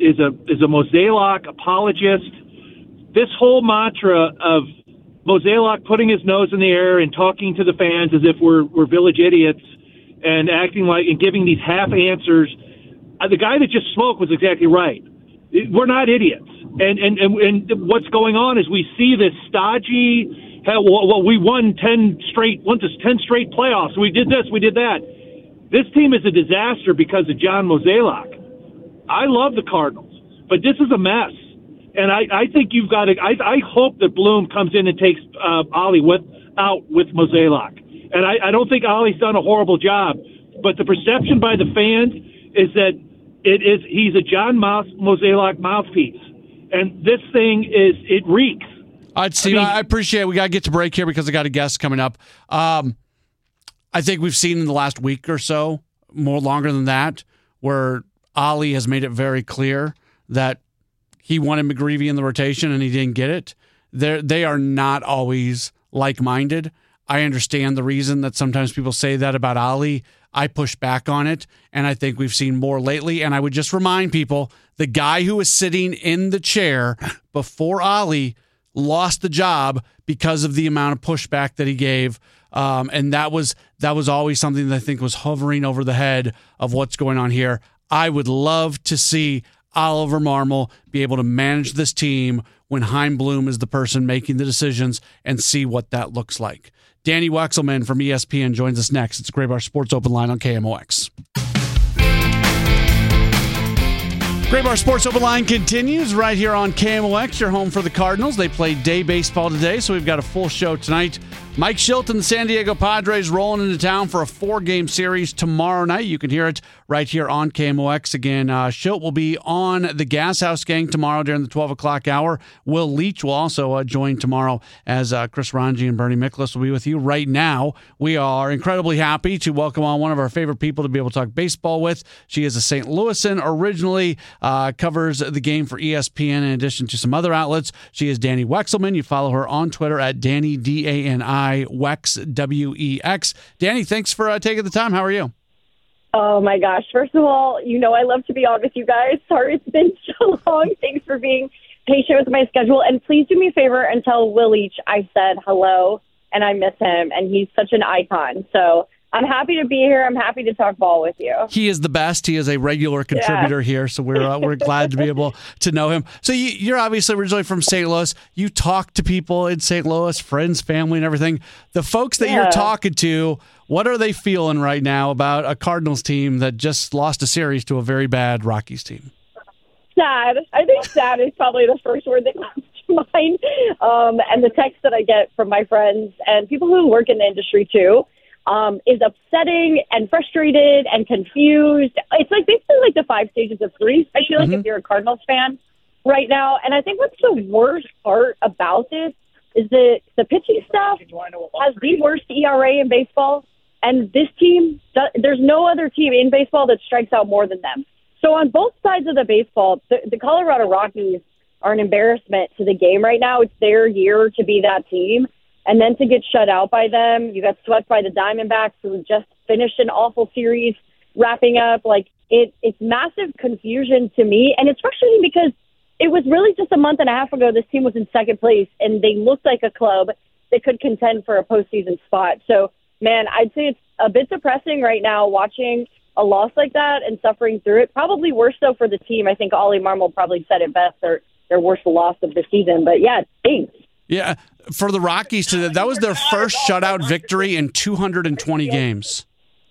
[SPEAKER 10] a Mozeliak apologist. This whole mantra of Mozeliak putting his nose in the air and talking to the fans as if we're village idiots and acting like and giving these half answers. The guy that just spoke was exactly right. We're not idiots, and what's going on is we see this stodgy. Well, we won 10 straight playoffs. We did this, we did that. This team is a disaster because of John Mozeliak. I love the Cardinals, but this is a mess. And I think you've got to. I hope that Bloom comes in and takes Ollie out with Mozeliak. And I don't think Ollie's done a horrible job, but the perception by the fans is that he's a John Mozeliak mouthpiece, and this thing reeks.
[SPEAKER 3] All right, Steve, I appreciate it. We got to get to break here because I got a guest coming up. I think we've seen in the last week or so, more longer than that, where Ollie has made it very clear that he wanted McGreevy in the rotation and he didn't get it. They are not always like-minded. I understand the reason that sometimes people say that about Ali. I push back on it, and I think we've seen more lately. And I would just remind people, the guy who was sitting in the chair before Ali lost the job because of the amount of pushback that he gave. And that was always something that I think was hovering over the head of what's going on here. I would love to see Oliver Marmol be able to manage this team when Chaim Bloom is the person making the decisions and see what that looks like. Danny Wexelman from ESPN joins us next. It's a Gray Bar Sports Open Line on KMOX. Gray Bar Sports Open Line continues right here on KMOX, your home for the Cardinals. They played day baseball today, so we've got a full show tonight. Mike Shildt and the San Diego Padres rolling into town for a 4-game series tomorrow night. You can hear it right here on KMOX. Again, Shildt will be on the Gas House Gang tomorrow during the 12 o'clock hour. Will Leach will also join tomorrow as Chris Ranji and Bernie Miklasz will be with you. Right now, we are incredibly happy to welcome on one of our favorite people to be able to talk baseball with. She is a St. Louisan, originally covers the game for ESPN in addition to some other outlets. She is Danny Wexelman. You follow her on Twitter at Danny, D-A-N-I, Wex, W-E-X. Danny, thanks for taking the time. How are you?
[SPEAKER 11] Oh, my gosh. First of all, I love to be on with you guys. Sorry it's been so long. Thanks for being patient with my schedule. And please do me a favor and tell Will Leach I said hello, and I miss him, and he's such an icon. So I'm happy to be here. I'm happy to talk ball with you.
[SPEAKER 3] He is the best. He is a regular contributor here, so we're glad to be able to know him. So you're obviously originally from St. Louis. You talk to people in St. Louis, friends, family, and everything. The folks that you're talking to, what are they feeling right now about a Cardinals team that just lost a series to a very bad Rockies team?
[SPEAKER 11] Sad. I think sad is probably the first word that comes to mind. And the text that I get from my friends and people who work in the industry too, is upsetting and frustrated and confused. It's like basically like the 5 stages of grief. I feel like if you're a Cardinals fan right now. And I think what's the worst part about this is that the pitching staff has the worst ERA in baseball. And this team, there's no other team in baseball that strikes out more than them. So on both sides of the baseball, the Colorado Rockies are an embarrassment to the game right now. It's their year to be that team. And then to get shut out by them, you got swept by the Diamondbacks, who just finished an awful series, wrapping up. Like, it's massive confusion to me. And it's frustrating because it was really just a month and a half ago this team was in second place, and they looked like a club that could contend for a postseason spot. So, man, I'd say it's a bit depressing right now watching a loss like that and suffering through it. Probably worse, though, for the team. I think Ollie Marmol probably said it best, their worst loss of the season. But, yeah, it stinks.
[SPEAKER 3] Yeah, for the Rockies, that was their first shutout victory in 220 games.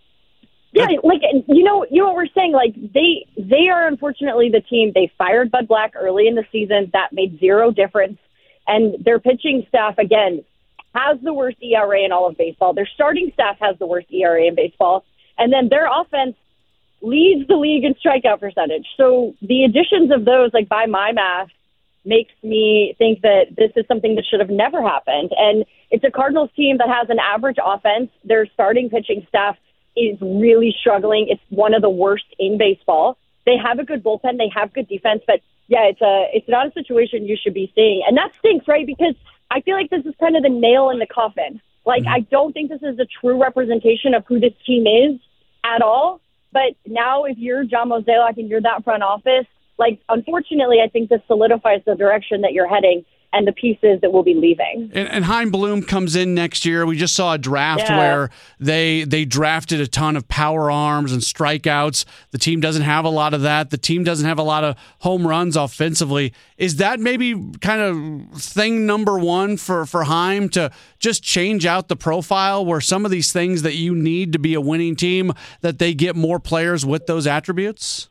[SPEAKER 11] Yeah, like, you know what we're saying? Like, they are unfortunately the team. They fired Bud Black early in the season. That made zero difference. And their pitching staff, again, has the worst ERA in all of baseball. Their starting staff has the worst ERA in baseball. And then their offense leads the league in strikeout percentage. So the additions of those, like, by my math, makes me think that this is something that should have never happened. And it's a Cardinals team that has an average offense. Their starting pitching staff is really struggling. It's one of the worst in baseball. They have a good bullpen. They have good defense. But, yeah, it's not a situation you should be seeing. And that stinks, right? Because I feel like this is kind of the nail in the coffin. Like, I don't think this is a true representation of who this team is at all. But now if you're John Mozeliak and you're that front office, like, unfortunately, I think this solidifies the direction that you're heading and the pieces that will be leaving.
[SPEAKER 3] And Chaim Bloom comes in next year. We just saw a draft where they drafted a ton of power arms and strikeouts. The team doesn't have a lot of that. The team doesn't have a lot of home runs offensively. Is that maybe kind of thing number one for Chaim, to just change out the profile where some of these things that you need to be a winning team, that they get more players with those attributes?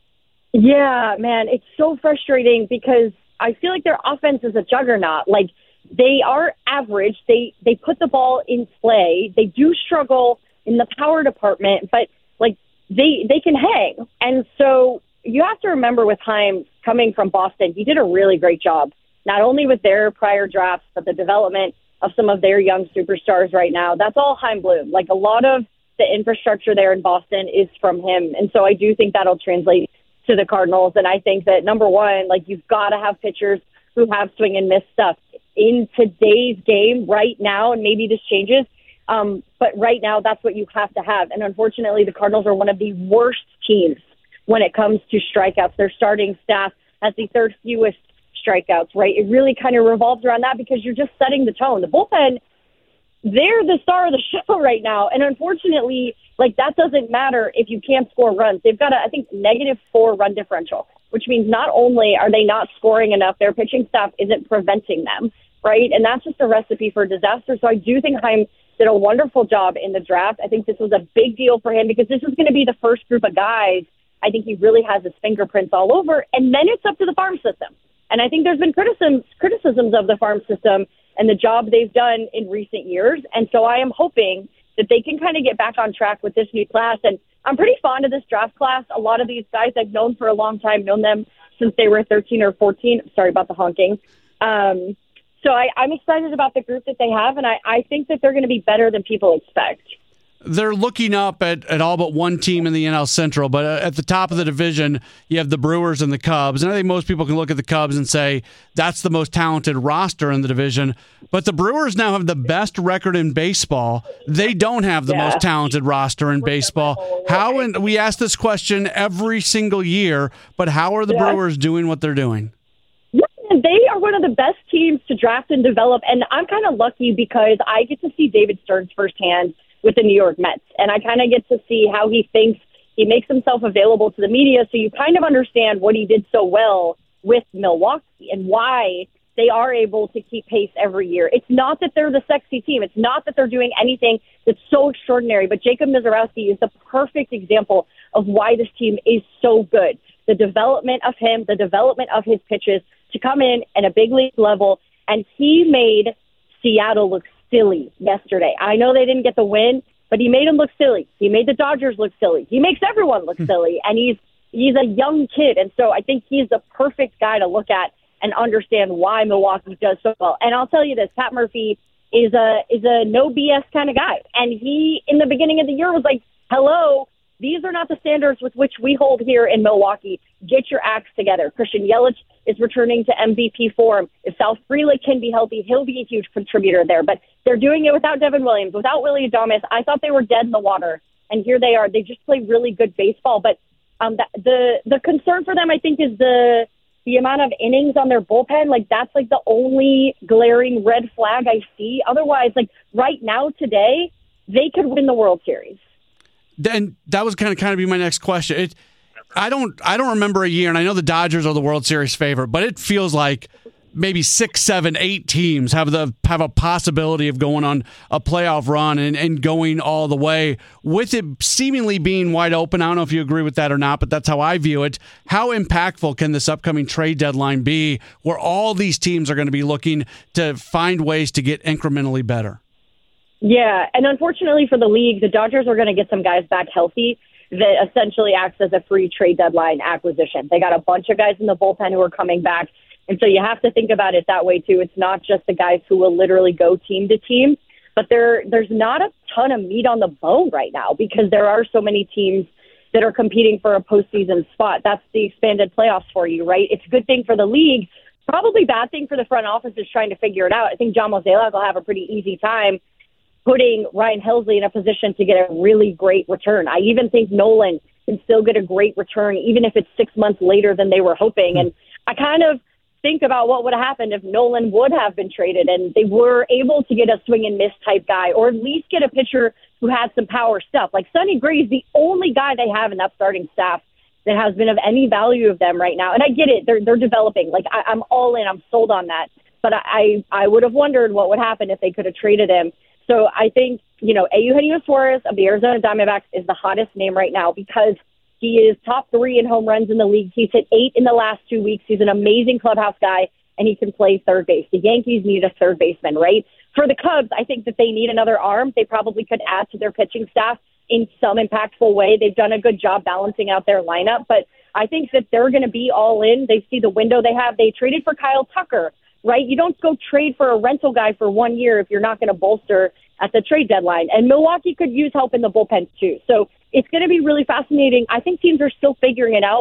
[SPEAKER 11] Yeah, man, it's so frustrating because I feel like their offense is a juggernaut. Like, they are average. They put the ball in play. They do struggle in the power department, but, like, they can hang. And so you have to remember with Chaim coming from Boston, he did a really great job, not only with their prior drafts, but the development of some of their young superstars right now. That's all Chaim Bloom. Like, a lot of the infrastructure there in Boston is from him. And so I do think that'll translate to the Cardinals. And I think that, number one, like, you've got to have pitchers who have swing and miss stuff. In today's game right now, and maybe this changes, but right now that's what you have to have. And unfortunately, the Cardinals are one of the worst teams when it comes to strikeouts. Their starting staff has the third fewest strikeouts, right? It really kind of revolves around that because you're just setting the tone. The bullpen, they're the star of the show right now. And unfortunately, like, that doesn't matter if you can't score runs. They've got I think, -4 run differential, which means not only are they not scoring enough, their pitching staff isn't preventing them, right? And that's just a recipe for disaster. So I do think Chaim did a wonderful job in the draft. I think this was a big deal for him because this is going to be the first group of guys I think he really has his fingerprints all over. And then it's up to the farm system. And I think there's been criticisms of the farm system and the job they've done in recent years. And so I am hoping that they can kind of get back on track with this new class. And I'm pretty fond of this draft class. A lot of these guys I've known for a long time, known them since they were 13 or 14. Sorry about the honking. So I'm excited about the group that they have, and I think that they're going to be better than people expect.
[SPEAKER 3] They're looking up at all but one team in the NL Central, but at the top of the division, you have the Brewers and the Cubs. And I think most people can look at the Cubs and say that's the most talented roster in the division. But the Brewers now have the best record in baseball. They don't have the most talented roster in baseball. We ask this question every single year, but how are the Brewers doing what they're doing?
[SPEAKER 11] They are one of the best teams to draft and develop, and I'm kind of lucky because I get to see David Stearns firsthand with the New York Mets, and I kind of get to see how he thinks. He makes himself available to the media, so you kind of understand what he did so well with Milwaukee and why they are able to keep pace every year. It's not that they're the sexy team. It's not that they're doing anything that's so extraordinary, but Jacob Misiorowski is the perfect example of why this team is so good. The development of him, the development of his pitches, to come in at a big league level, and he made Seattle look silly yesterday. I know they didn't get the win, but he made them look silly. He made the Dodgers look silly. He makes everyone look silly, and he's a young kid, and so I think he's the perfect guy to look at and understand why Milwaukee does so well. And I'll tell you this, Pat Murphy is a no BS kind of guy, and he, in the beginning of the year, was like, hello, these are not the standards with which we hold here in Milwaukee. Get your acts together. Christian Yelich is returning to MVP form. If Sal Frelick can be healthy, he'll be a huge contributor there. But they're doing it without Devin Williams, without Willie Adames. I thought they were dead in the water, and here they are. They just play really good baseball. But the concern for them, I think, is the amount of innings on their bullpen. Like, that's like the only glaring red flag I see. Otherwise, like right now, today, they could win the World Series.
[SPEAKER 3] Then that was kind of be my next question. I don't remember a year, and I know the Dodgers are the World Series favorite, but it feels like maybe 6, 7, 8 teams have a possibility of going on a playoff run and going all the way, with it seemingly being wide open. I don't know if you agree with that or not, but that's how I view it. How impactful can this upcoming trade deadline be, where all these teams are going to be looking to find ways to get incrementally better?
[SPEAKER 11] Yeah, and unfortunately for the league, the Dodgers are going to get some guys back healthy that essentially acts as a free trade deadline acquisition. They got a bunch of guys in the bullpen who are coming back, and so you have to think about it that way too. It's not just the guys who will literally go team to team, but there's not a ton of meat on the bone right now because there are so many teams that are competing for a postseason spot. That's the expanded playoffs for you, right? It's a good thing for the league. Probably bad thing for the front office is trying to figure it out. I think John Mozeliak will have a pretty easy time putting Ryan Helsley in a position to get a really great return. I even think Nolan can still get a great return, even if it's 6 months later than they were hoping. And I kind of think about what would have happened if Nolan would have been traded and they were able to get a swing and miss type guy, or at least get a pitcher who had some power stuff. Like Sonny Gray is the only guy they have in that starting staff that has been of any value of them right now. And I get it. They're developing. Like I'm all in. I'm sold on that. But I would have wondered what would happen if they could have traded him. So I think, Eugenio Suarez of the Arizona Diamondbacks is the hottest name right now because he is top 3 in home runs in the league. He's hit 8 in the last 2 weeks. He's an amazing clubhouse guy, and he can play third base. The Yankees need a third baseman, right? For the Cubs, I think that they need another arm. They probably could add to their pitching staff in some impactful way. They've done a good job balancing out their lineup, but I think that they're going to be all in. They see the window they have. They traded for Kyle Tucker, right? You don't go trade for a rental guy for 1 year if you're not going to bolster at the trade deadline. And Milwaukee could use help in the bullpen too. So it's going to be really fascinating. I think teams are still figuring it out, but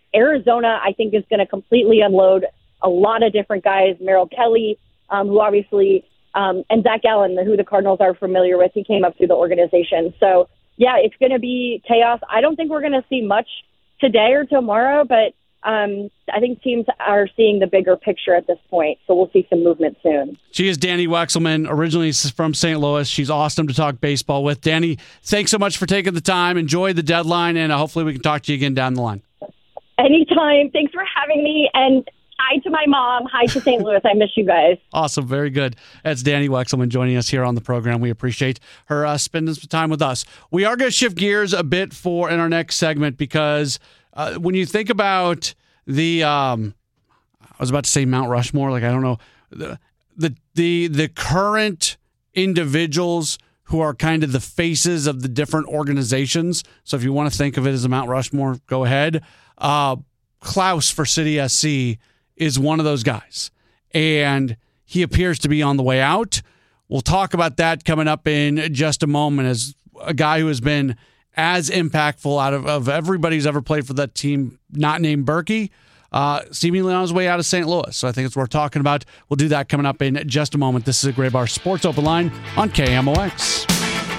[SPEAKER 11] Arizona, I think, is going to completely unload a lot of different guys. Merrill Kelly, who obviously, and Zach Gallen, who the Cardinals are familiar with. He came up through the organization. So, yeah, it's going to be chaos. I don't think we're going to see much today or tomorrow, but I think teams are seeing the bigger picture at this point, so we'll see some movement soon.
[SPEAKER 3] She is Danny Wexelman, originally from St. Louis. She's awesome to talk baseball with. Danny, thanks so much for taking the time. Enjoy the deadline, and hopefully we can talk to you again down the line.
[SPEAKER 11] Anytime. Thanks for having me, and hi to my mom. Hi to St. Louis. I miss you guys.
[SPEAKER 3] Awesome. Very good. That's Danny Wexelman joining us here on the program. We appreciate her spending some time with us. We are going to shift gears a bit in our next segment because when you think about the I was about to say Mount Rushmore, like I don't know, the current individuals who are kind of the faces of the different organizations. So if you want to think of it as a Mount Rushmore, go ahead. Klaus for City SC is one of those guys, and he appears to be on the way out. We'll talk about that coming up in just a moment, as a guy who has been as impactful out of everybody who's ever played for that team, not named Berkey, seemingly on his way out of St. Louis. So I think it's worth talking about. We'll do that coming up in just a moment. This is a Gray Bar Sports Open Line on KMOX.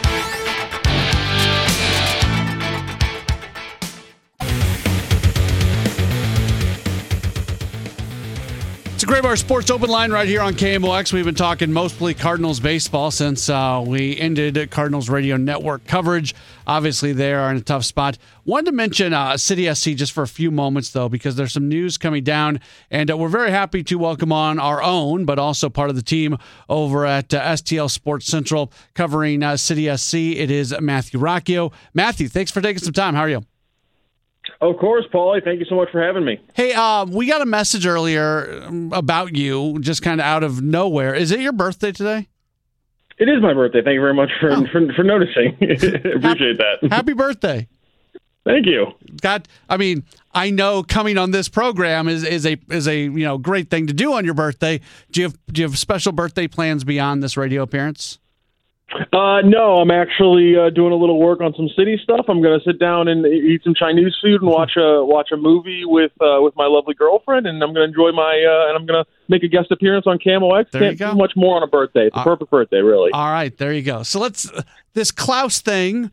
[SPEAKER 3] It's a Gray Bar Sports Open Line right here on KMOX. We've been talking mostly Cardinals baseball since we ended Cardinals radio network coverage. Obviously, they are in a tough spot. Wanted to mention City SC just for a few moments, though, because there's some news coming down, and we're very happy to welcome on our own, but also part of the team over at STL Sports Central covering City SC. It is Matthew Rocchio. Matthew, thanks for taking some time. How are you?
[SPEAKER 12] Of course, Paulie. Thank you so much for having me.
[SPEAKER 3] Hey, we got a message earlier about you, just kind of out of nowhere. Is it your birthday today?
[SPEAKER 12] It is my birthday. Thank you very much for noticing. Appreciate that.
[SPEAKER 3] Happy birthday.
[SPEAKER 12] Thank you.
[SPEAKER 3] I know coming on this program is a great thing to do on your birthday. Do you have special birthday plans beyond this radio appearance?
[SPEAKER 12] No, I'm actually doing a little work on some city stuff. I'm going to sit down and eat some Chinese food and watch a movie with my lovely girlfriend, and I'm going to enjoy and I'm going to make a guest appearance on KMOX. Can't do much more on a birthday. It's a perfect birthday, really.
[SPEAKER 3] All right, there you go. So this Klaus thing.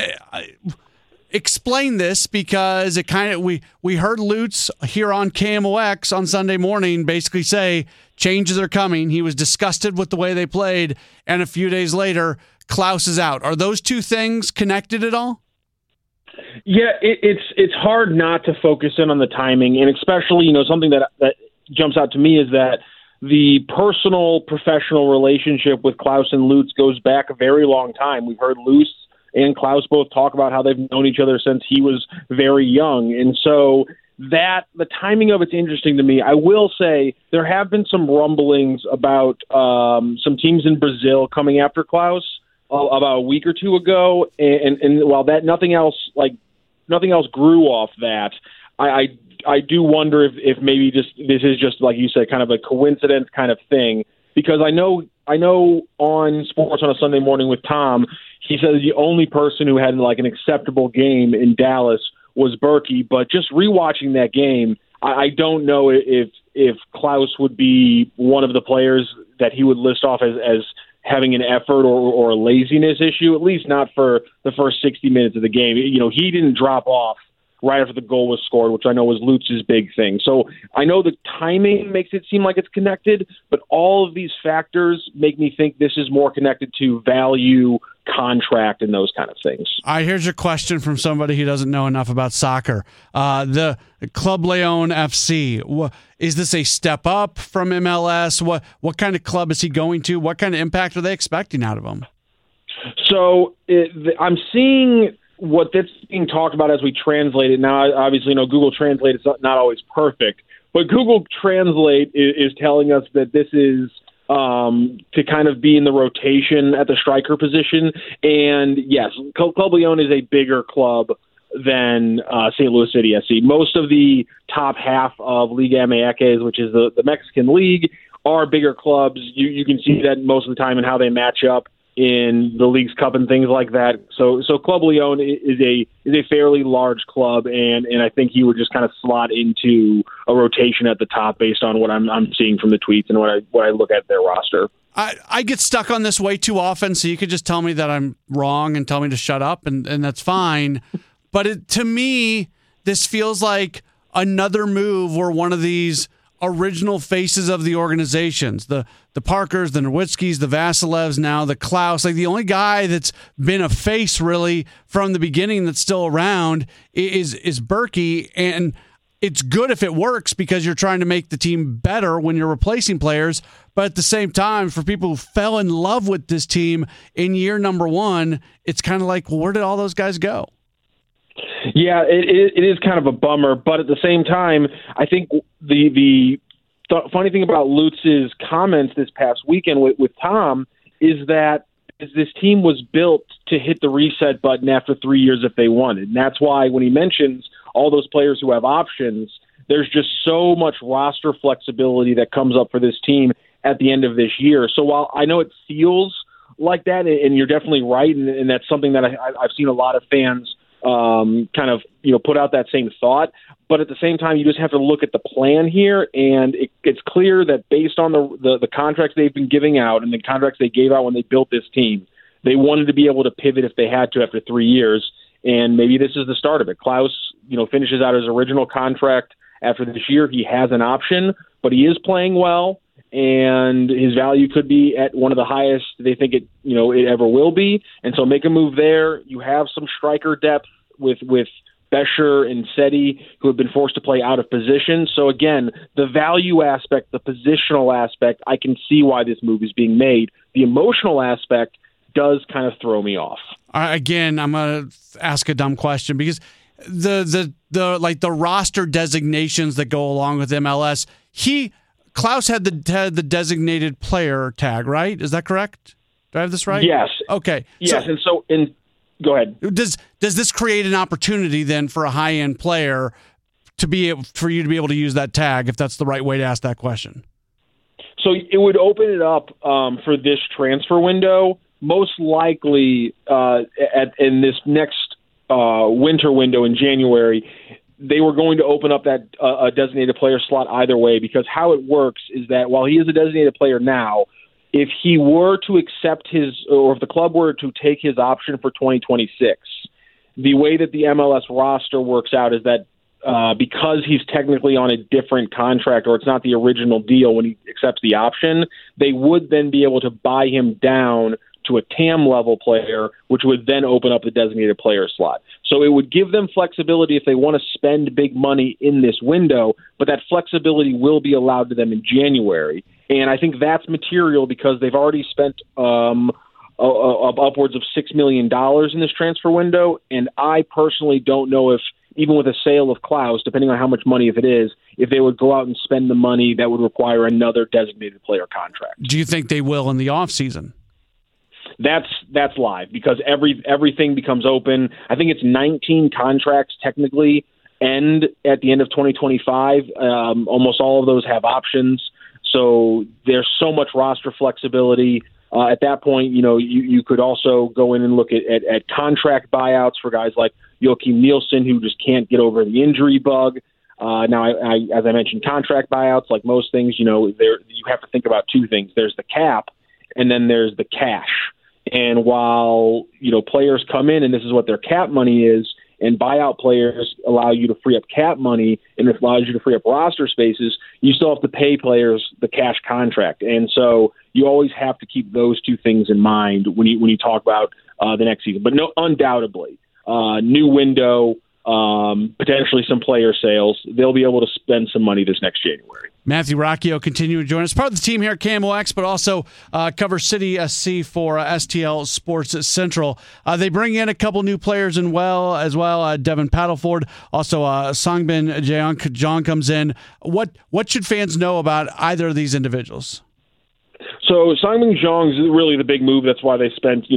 [SPEAKER 3] Explain this, because it kind of we heard Lutz here on KMOX on Sunday morning basically say changes are coming. He was disgusted with the way they played, and a few days later, Klaus is out. Are those two things connected at all?
[SPEAKER 12] Yeah, it's hard not to focus in on the timing, and especially something that jumps out to me is that the personal professional relationship with Klaus and Lutz goes back a very long time. We've heard Lutz and Klaus both talk about how they've known each other since he was very young. And so the timing of it's interesting to me. I will say there have been some rumblings about some teams in Brazil coming after Klaus about a week or two ago. And while that nothing else grew off that, I do wonder if maybe this is just, like you said, kind of a coincidence kind of thing, because I know on Sports on a Sunday Morning with Tom, he said the only person who had like an acceptable game in Dallas was Berkey. But just rewatching that game, I don't know if Klaus would be one of the players that he would list off as having an effort or a laziness issue, at least not for the first 60 minutes of the game. He didn't drop off right after the goal was scored, which I know was Lutz's big thing. So I know the timing makes it seem like it's connected, but all of these factors make me think this is more connected to value, contract, and those kind of things.
[SPEAKER 3] All right, here's your question from somebody who doesn't know enough about soccer. The Club Leon FC, is this a step up from MLS? What kind of club is he going to? What kind of impact are they expecting out of him?
[SPEAKER 12] So I'm seeing what that's being talked about as we translate it. Now, obviously, Google Translate is not always perfect, but Google Translate is telling us that this is to kind of be in the rotation at the striker position. And yes, Club Leon is a bigger club than St. Louis City SC. Most of the top half of Liga MX, which is the Mexican league, are bigger clubs. You can see that most of the time in how they match up in the League's Cup and things like that. So Club Leon is a fairly large club, and I think he would just kind of slot into a rotation at the top based on what I'm seeing from the tweets and what I look at their roster.
[SPEAKER 3] I get stuck on this way too often, so you could just tell me that I'm wrong and tell me to shut up, and that's fine. But to me, this feels like another move where one of these original faces of the organizations, the Parkers, the Nowitzkis, the Vasilevs, now the Klaus, like the only guy that's been a face really from the beginning that's still around is Berkey, and it's good if it works because you're trying to make the team better when you're replacing players. But at the same time, for people who fell in love with this team in year number one, it's kind of like, well, where did all those guys go?
[SPEAKER 12] Yeah, it is kind of a bummer. But at the same time, I think the funny thing about Lutz's comments this past weekend with Tom is that this team was built to hit the reset button after 3 years if they wanted. And that's why when he mentions all those players who have options, there's just so much roster flexibility that comes up for this team at the end of this year. So while I know it feels like that, and you're definitely right, and that's something that I've seen a lot of fans kind of put out that same thought, but at the same time, you just have to look at the plan here, and it's clear that based on the contracts they've been giving out and the contracts they gave out when they built this team, they wanted to be able to pivot if they had to after 3 years, and maybe this is the start of it. Klaus, finishes out his original contract after this year. He has an option, but he is playing well, and his value could be at one of the highest they think it ever will be. And so make a move there. You have some striker depth with Bescher and Seti, who have been forced to play out of position. So again, the value aspect, the positional aspect, I can see why this move is being made. The emotional aspect does kind of throw me off.
[SPEAKER 3] Again, I'm going to ask a dumb question because the roster designations that go along with MLS, Klaus had the designated player tag, right? Is that correct? Do I have this right?
[SPEAKER 12] Yes.
[SPEAKER 3] Okay.
[SPEAKER 12] Yes, go ahead.
[SPEAKER 3] Does this create an opportunity then for a high-end player for you to be able to use that tag, if that's the right way to ask that question?
[SPEAKER 12] So it would open it up for this transfer window, most likely in this next winter window in January. They were going to open up that a designated player slot either way, because how it works is that while he is a designated player now, if he were to accept or if the club were to take his option for 2026, the way that the MLS roster works out is that because he's technically on a different contract, or it's not the original deal when he accepts the option, they would then be able to buy him down to a TAM level player, which would then open up the designated player slot. So it would give them flexibility if they want to spend big money in this window, but that flexibility will be allowed to them in January. And I think that's material because they've already spent upwards of $6 million in this transfer window. And I personally don't know if, even with a sale of Klaus, depending on how much money if it is, if they would go out and spend the money that would require another designated player contract.
[SPEAKER 3] Do you think they will in the offseason?
[SPEAKER 12] That's live because everything becomes open. I think it's 19 contracts technically end at the end of 2025. Almost all of those have options. So there's so much roster flexibility. At that point, you could also go in and look at contract buyouts for guys like Joachim Nielsen, who just can't get over the injury bug. Now, as I mentioned, contract buyouts, like most things, you have to think about two things. There's the cap, and then there's the cash. And while, players come in and this is what their cap money is, and buyout players allow you to free up cap money and it allows you to free up roster spaces, you still have to pay players the cash contract. And so you always have to keep those two things in mind when you talk about the next season. But no, undoubtedly, new window, potentially some player sales, they'll be able to spend some money this next January.
[SPEAKER 3] Matthew Rocchio continuing to join us, part of the team here at KMOX, but also covers City SC for STL Sports Central. They bring in a couple new players as well. Devin Paddleford, also Songbin John comes in. What should fans know about either of these individuals?
[SPEAKER 12] So Simon Jong is really the big move. That's why they spent,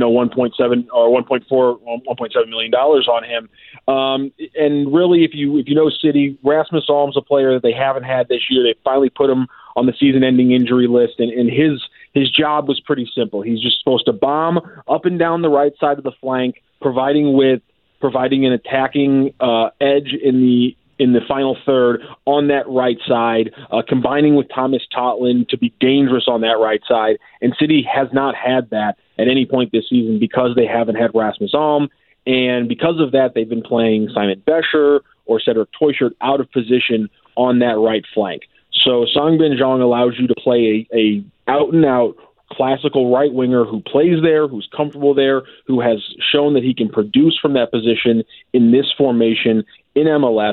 [SPEAKER 12] $1.7 million on him. And really, if you know City, Rasmus Alm's a player that they haven't had this year. They finally put him on the season-ending injury list, and his his job was pretty simple. He's just supposed to bomb up and down the right side of the flank, providing an attacking edge in the final third on that right side, combining with Thomas Totland to be dangerous on that right side. And City has not had that at any point this season because they haven't had Rasmus Alm. And because of that, they've been playing Simon Becher or Cedric Teuchert out of position on that right flank. So Songbin Jong allows you to play a out-and-out classical right winger who plays there, who's comfortable there, who has shown that he can produce from that position in this formation in MLS.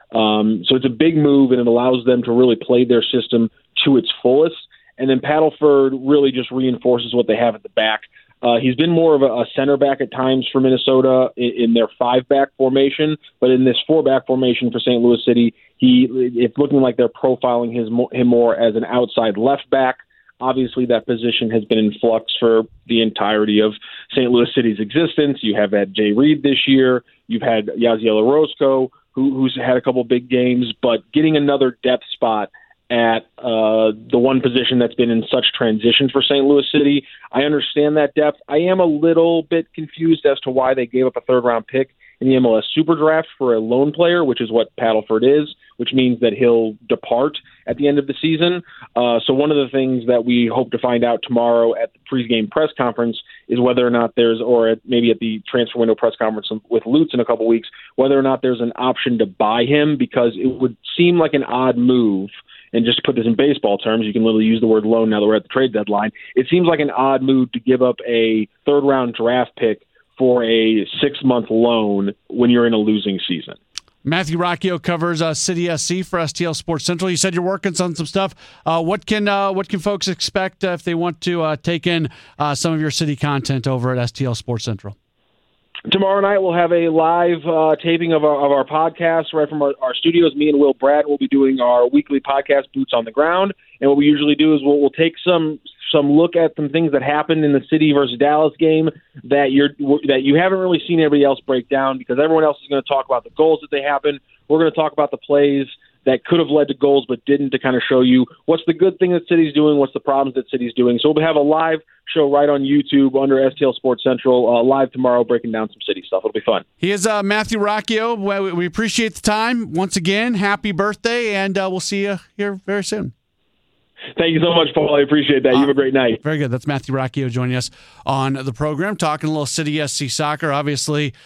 [SPEAKER 12] So it's a big move, and it allows them to really play their system to its fullest. And then Paddleford really just reinforces what they have at the back. He's been more of a center back at times for Minnesota in their 5-back formation, but in this 4-back formation for St. Louis City, it's looking like they're profiling him more as an outside left back. Obviously, that position has been in flux for the entirety of St. Louis City's existence. You have had Jay Reed this year. You've had Yaziel Orozco, who's had a couple big games, but getting another depth spot at the one position that's been in such transition for St. Louis City. I understand that depth. I am a little bit confused as to why they gave up a third-round pick in the MLS Super Draft for a lone player, which is what Paddleford is, which means that he'll depart at the end of the season. So one of the things that we hope to find out tomorrow at the pregame press conference is whether or not maybe at the transfer window press conference with Lutz in a couple weeks, whether or not there's an option to buy him, because it would seem like an odd move. And just to put this in baseball terms, you can literally use the word loan now that we're at the trade deadline. It seems like an odd move to give up a third-round draft pick for a 6-month loan when you're in a losing season.
[SPEAKER 3] Matthew Rocchio covers City SC for STL Sports Central. You said you're working on some stuff. What can folks expect if they want to take in some of your City content over at STL Sports Central?
[SPEAKER 12] Tomorrow night we'll have a live taping of our podcast right from our studios. Me and Will Brad will be doing our weekly podcast, Boots on the Ground. And what we usually do is we'll take some look at some things that happened in the City versus Dallas game that you haven't really seen anybody else break down, because everyone else is going to talk about the goals that they happened. We're going to talk about the plays that could have led to goals but didn't, to kind of show you what's the good thing that City's doing, what's the problems that City's doing. So we'll have a live show right on YouTube under STL Sports Central live tomorrow, breaking down some City stuff. It'll be fun. He is
[SPEAKER 3] Matthew Rocchio. We appreciate the time. Once again, happy birthday, and we'll see you here very soon.
[SPEAKER 12] Thank you so much, Paul. I appreciate that. You have a great night.
[SPEAKER 3] Very good. That's Matthew Rocchio joining us on the program, talking a little City SC soccer. Obviously,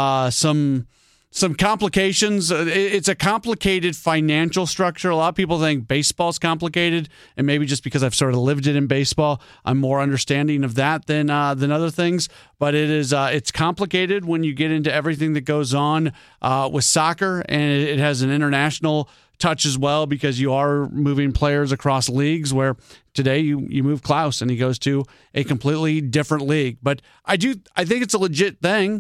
[SPEAKER 3] some complications. It's a complicated financial structure. A lot of people think baseball's complicated, and maybe just because I've sort of lived it in baseball, I'm more understanding of that than other things. But it's complicated when you get into everything that goes on with soccer, and it has an international touch as well, because you are moving players across leagues, where today you move Klaus and he goes to a completely different league. But I think it's a legit thing.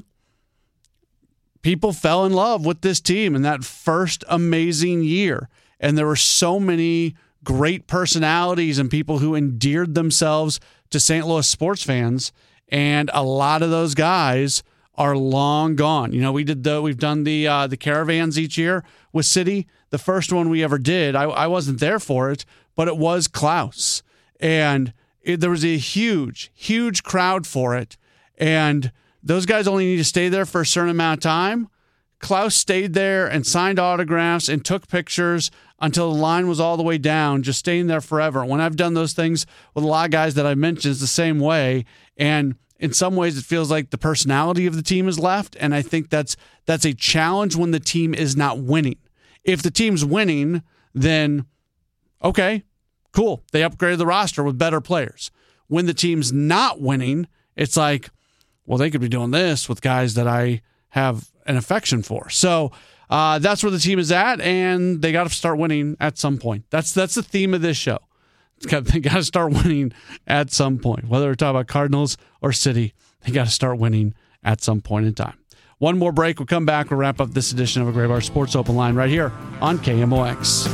[SPEAKER 3] People fell in love with this team in that first amazing year. And there were so many great personalities and people who endeared themselves to St. Louis sports fans. And a lot of those guys are long gone. You know, we've done the caravans each year with City. The first one we ever did, I wasn't there for it, but it was Klaus. And there was a huge, huge crowd for it. And those guys only need to stay there for a certain amount of time. Klaus stayed there and signed autographs and took pictures until the line was all the way down, just staying there forever. When I've done those things with a lot of guys that I mentioned, it's the same way. And in some ways, it feels like the personality of the team is left. And I think that's a challenge when the team is not winning. If the team's winning, then okay, cool. They upgraded the roster with better players. When the team's not winning, it's like, well, they could be doing this with guys that I have an affection for. So that's where the team is at, and they got to start winning at some point. That's the theme of this show. They got to start winning at some point. Whether we're talking about Cardinals or City, they got to start winning at some point in time. One more break. We'll come back. We'll wrap up this edition of a Graybar Sports Open Line right here on KMOX.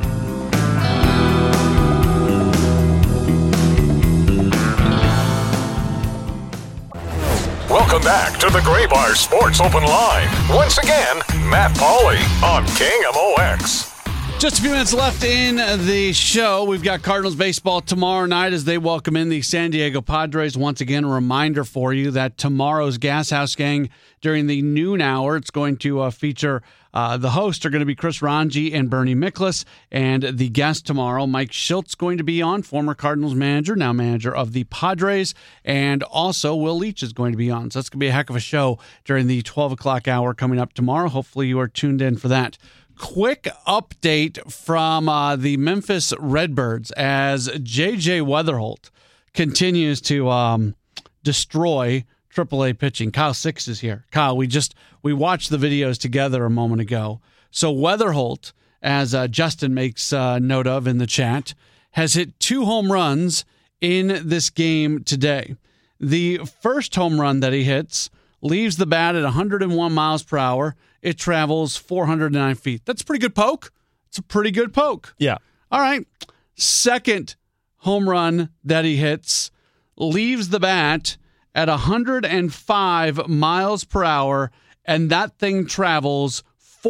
[SPEAKER 8] Welcome back to the Graybar Sports Open Line. Once again, Matt Pauley on KMOX.
[SPEAKER 3] Just a few minutes left in the show. We've got Cardinals baseball tomorrow night as they welcome in the San Diego Padres. Once again, a reminder for you that tomorrow's Gas House Gang during the noon hour, it's going to feature the hosts are going to be Chris Ranji and Bernie Miklas, and the guest tomorrow, Mike Schultz, going to be on, former Cardinals manager, now manager of the Padres, and also Will Leach is going to be on. So that's going to be a heck of a show during the 12 o'clock hour coming up tomorrow. Hopefully you are tuned in for that. Quick update from the Memphis Redbirds as J.J. Weatherholt continues to destroy AAA pitching. Kyle Six is here. Kyle, we watched the videos together a moment ago. So Weatherholt, as Justin makes note of in the chat, has hit 2 home runs in this game today. The first home run that he hits leaves the bat at 101 miles per hour. It travels 409 feet. That's a pretty good poke. It's a pretty good poke.
[SPEAKER 13] Yeah.
[SPEAKER 3] All right. Second home run that he hits leaves the bat at 105 miles per hour, and that thing travels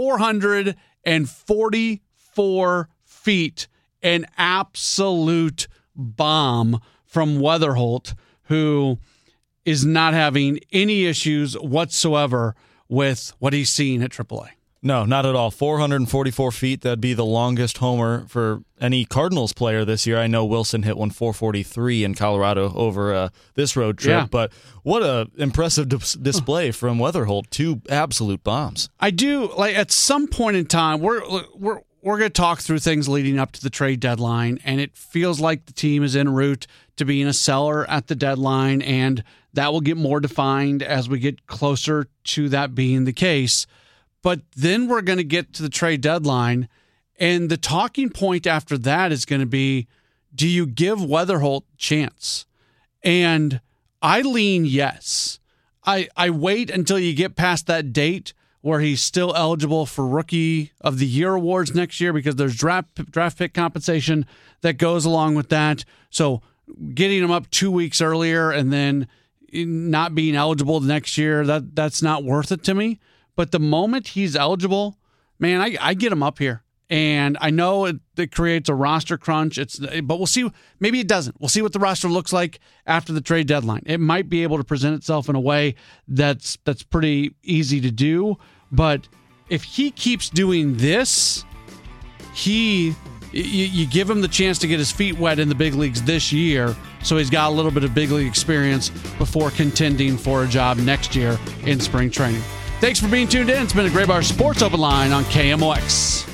[SPEAKER 3] 444 feet. An absolute bomb from Weatherholt, who is not having any issues whatsoever with what he's seen at AAA.
[SPEAKER 13] No, not at all. 444 feet. That'd be the longest homer for any Cardinals player this year. I know Wilson hit one 443 in Colorado over this road trip,
[SPEAKER 3] Yeah.
[SPEAKER 13] But what a impressive display from Weatherholt. 2 absolute bombs.
[SPEAKER 3] I do, like, at some point in time, we're going to talk through things leading up to the trade deadline, and it feels like the team is en route to being a seller at the deadline, and that will get more defined as we get closer to that being the case. But then we're going to get to the trade deadline, and the talking point after that is going to be, do you give Weatherholt a chance? And I lean yes. I wait until you get past that date where he's still eligible for Rookie of the Year awards next year, because there's draft pick compensation that goes along with that. So getting him up 2 weeks earlier and then not being eligible the next year, that's not worth it to me. But the moment he's eligible, man, I get him up here. And I know it creates a roster crunch. But we'll see. Maybe it doesn't. We'll see what the roster looks like after the trade deadline. It might be able to present itself in a way that's pretty easy to do. But if he keeps doing this, you give him the chance to get his feet wet in the big leagues this year, so he's got a little bit of big league experience before contending for a job next year in spring training. Thanks for being tuned in. It's been a Graybar Sports Open Line on KMOX.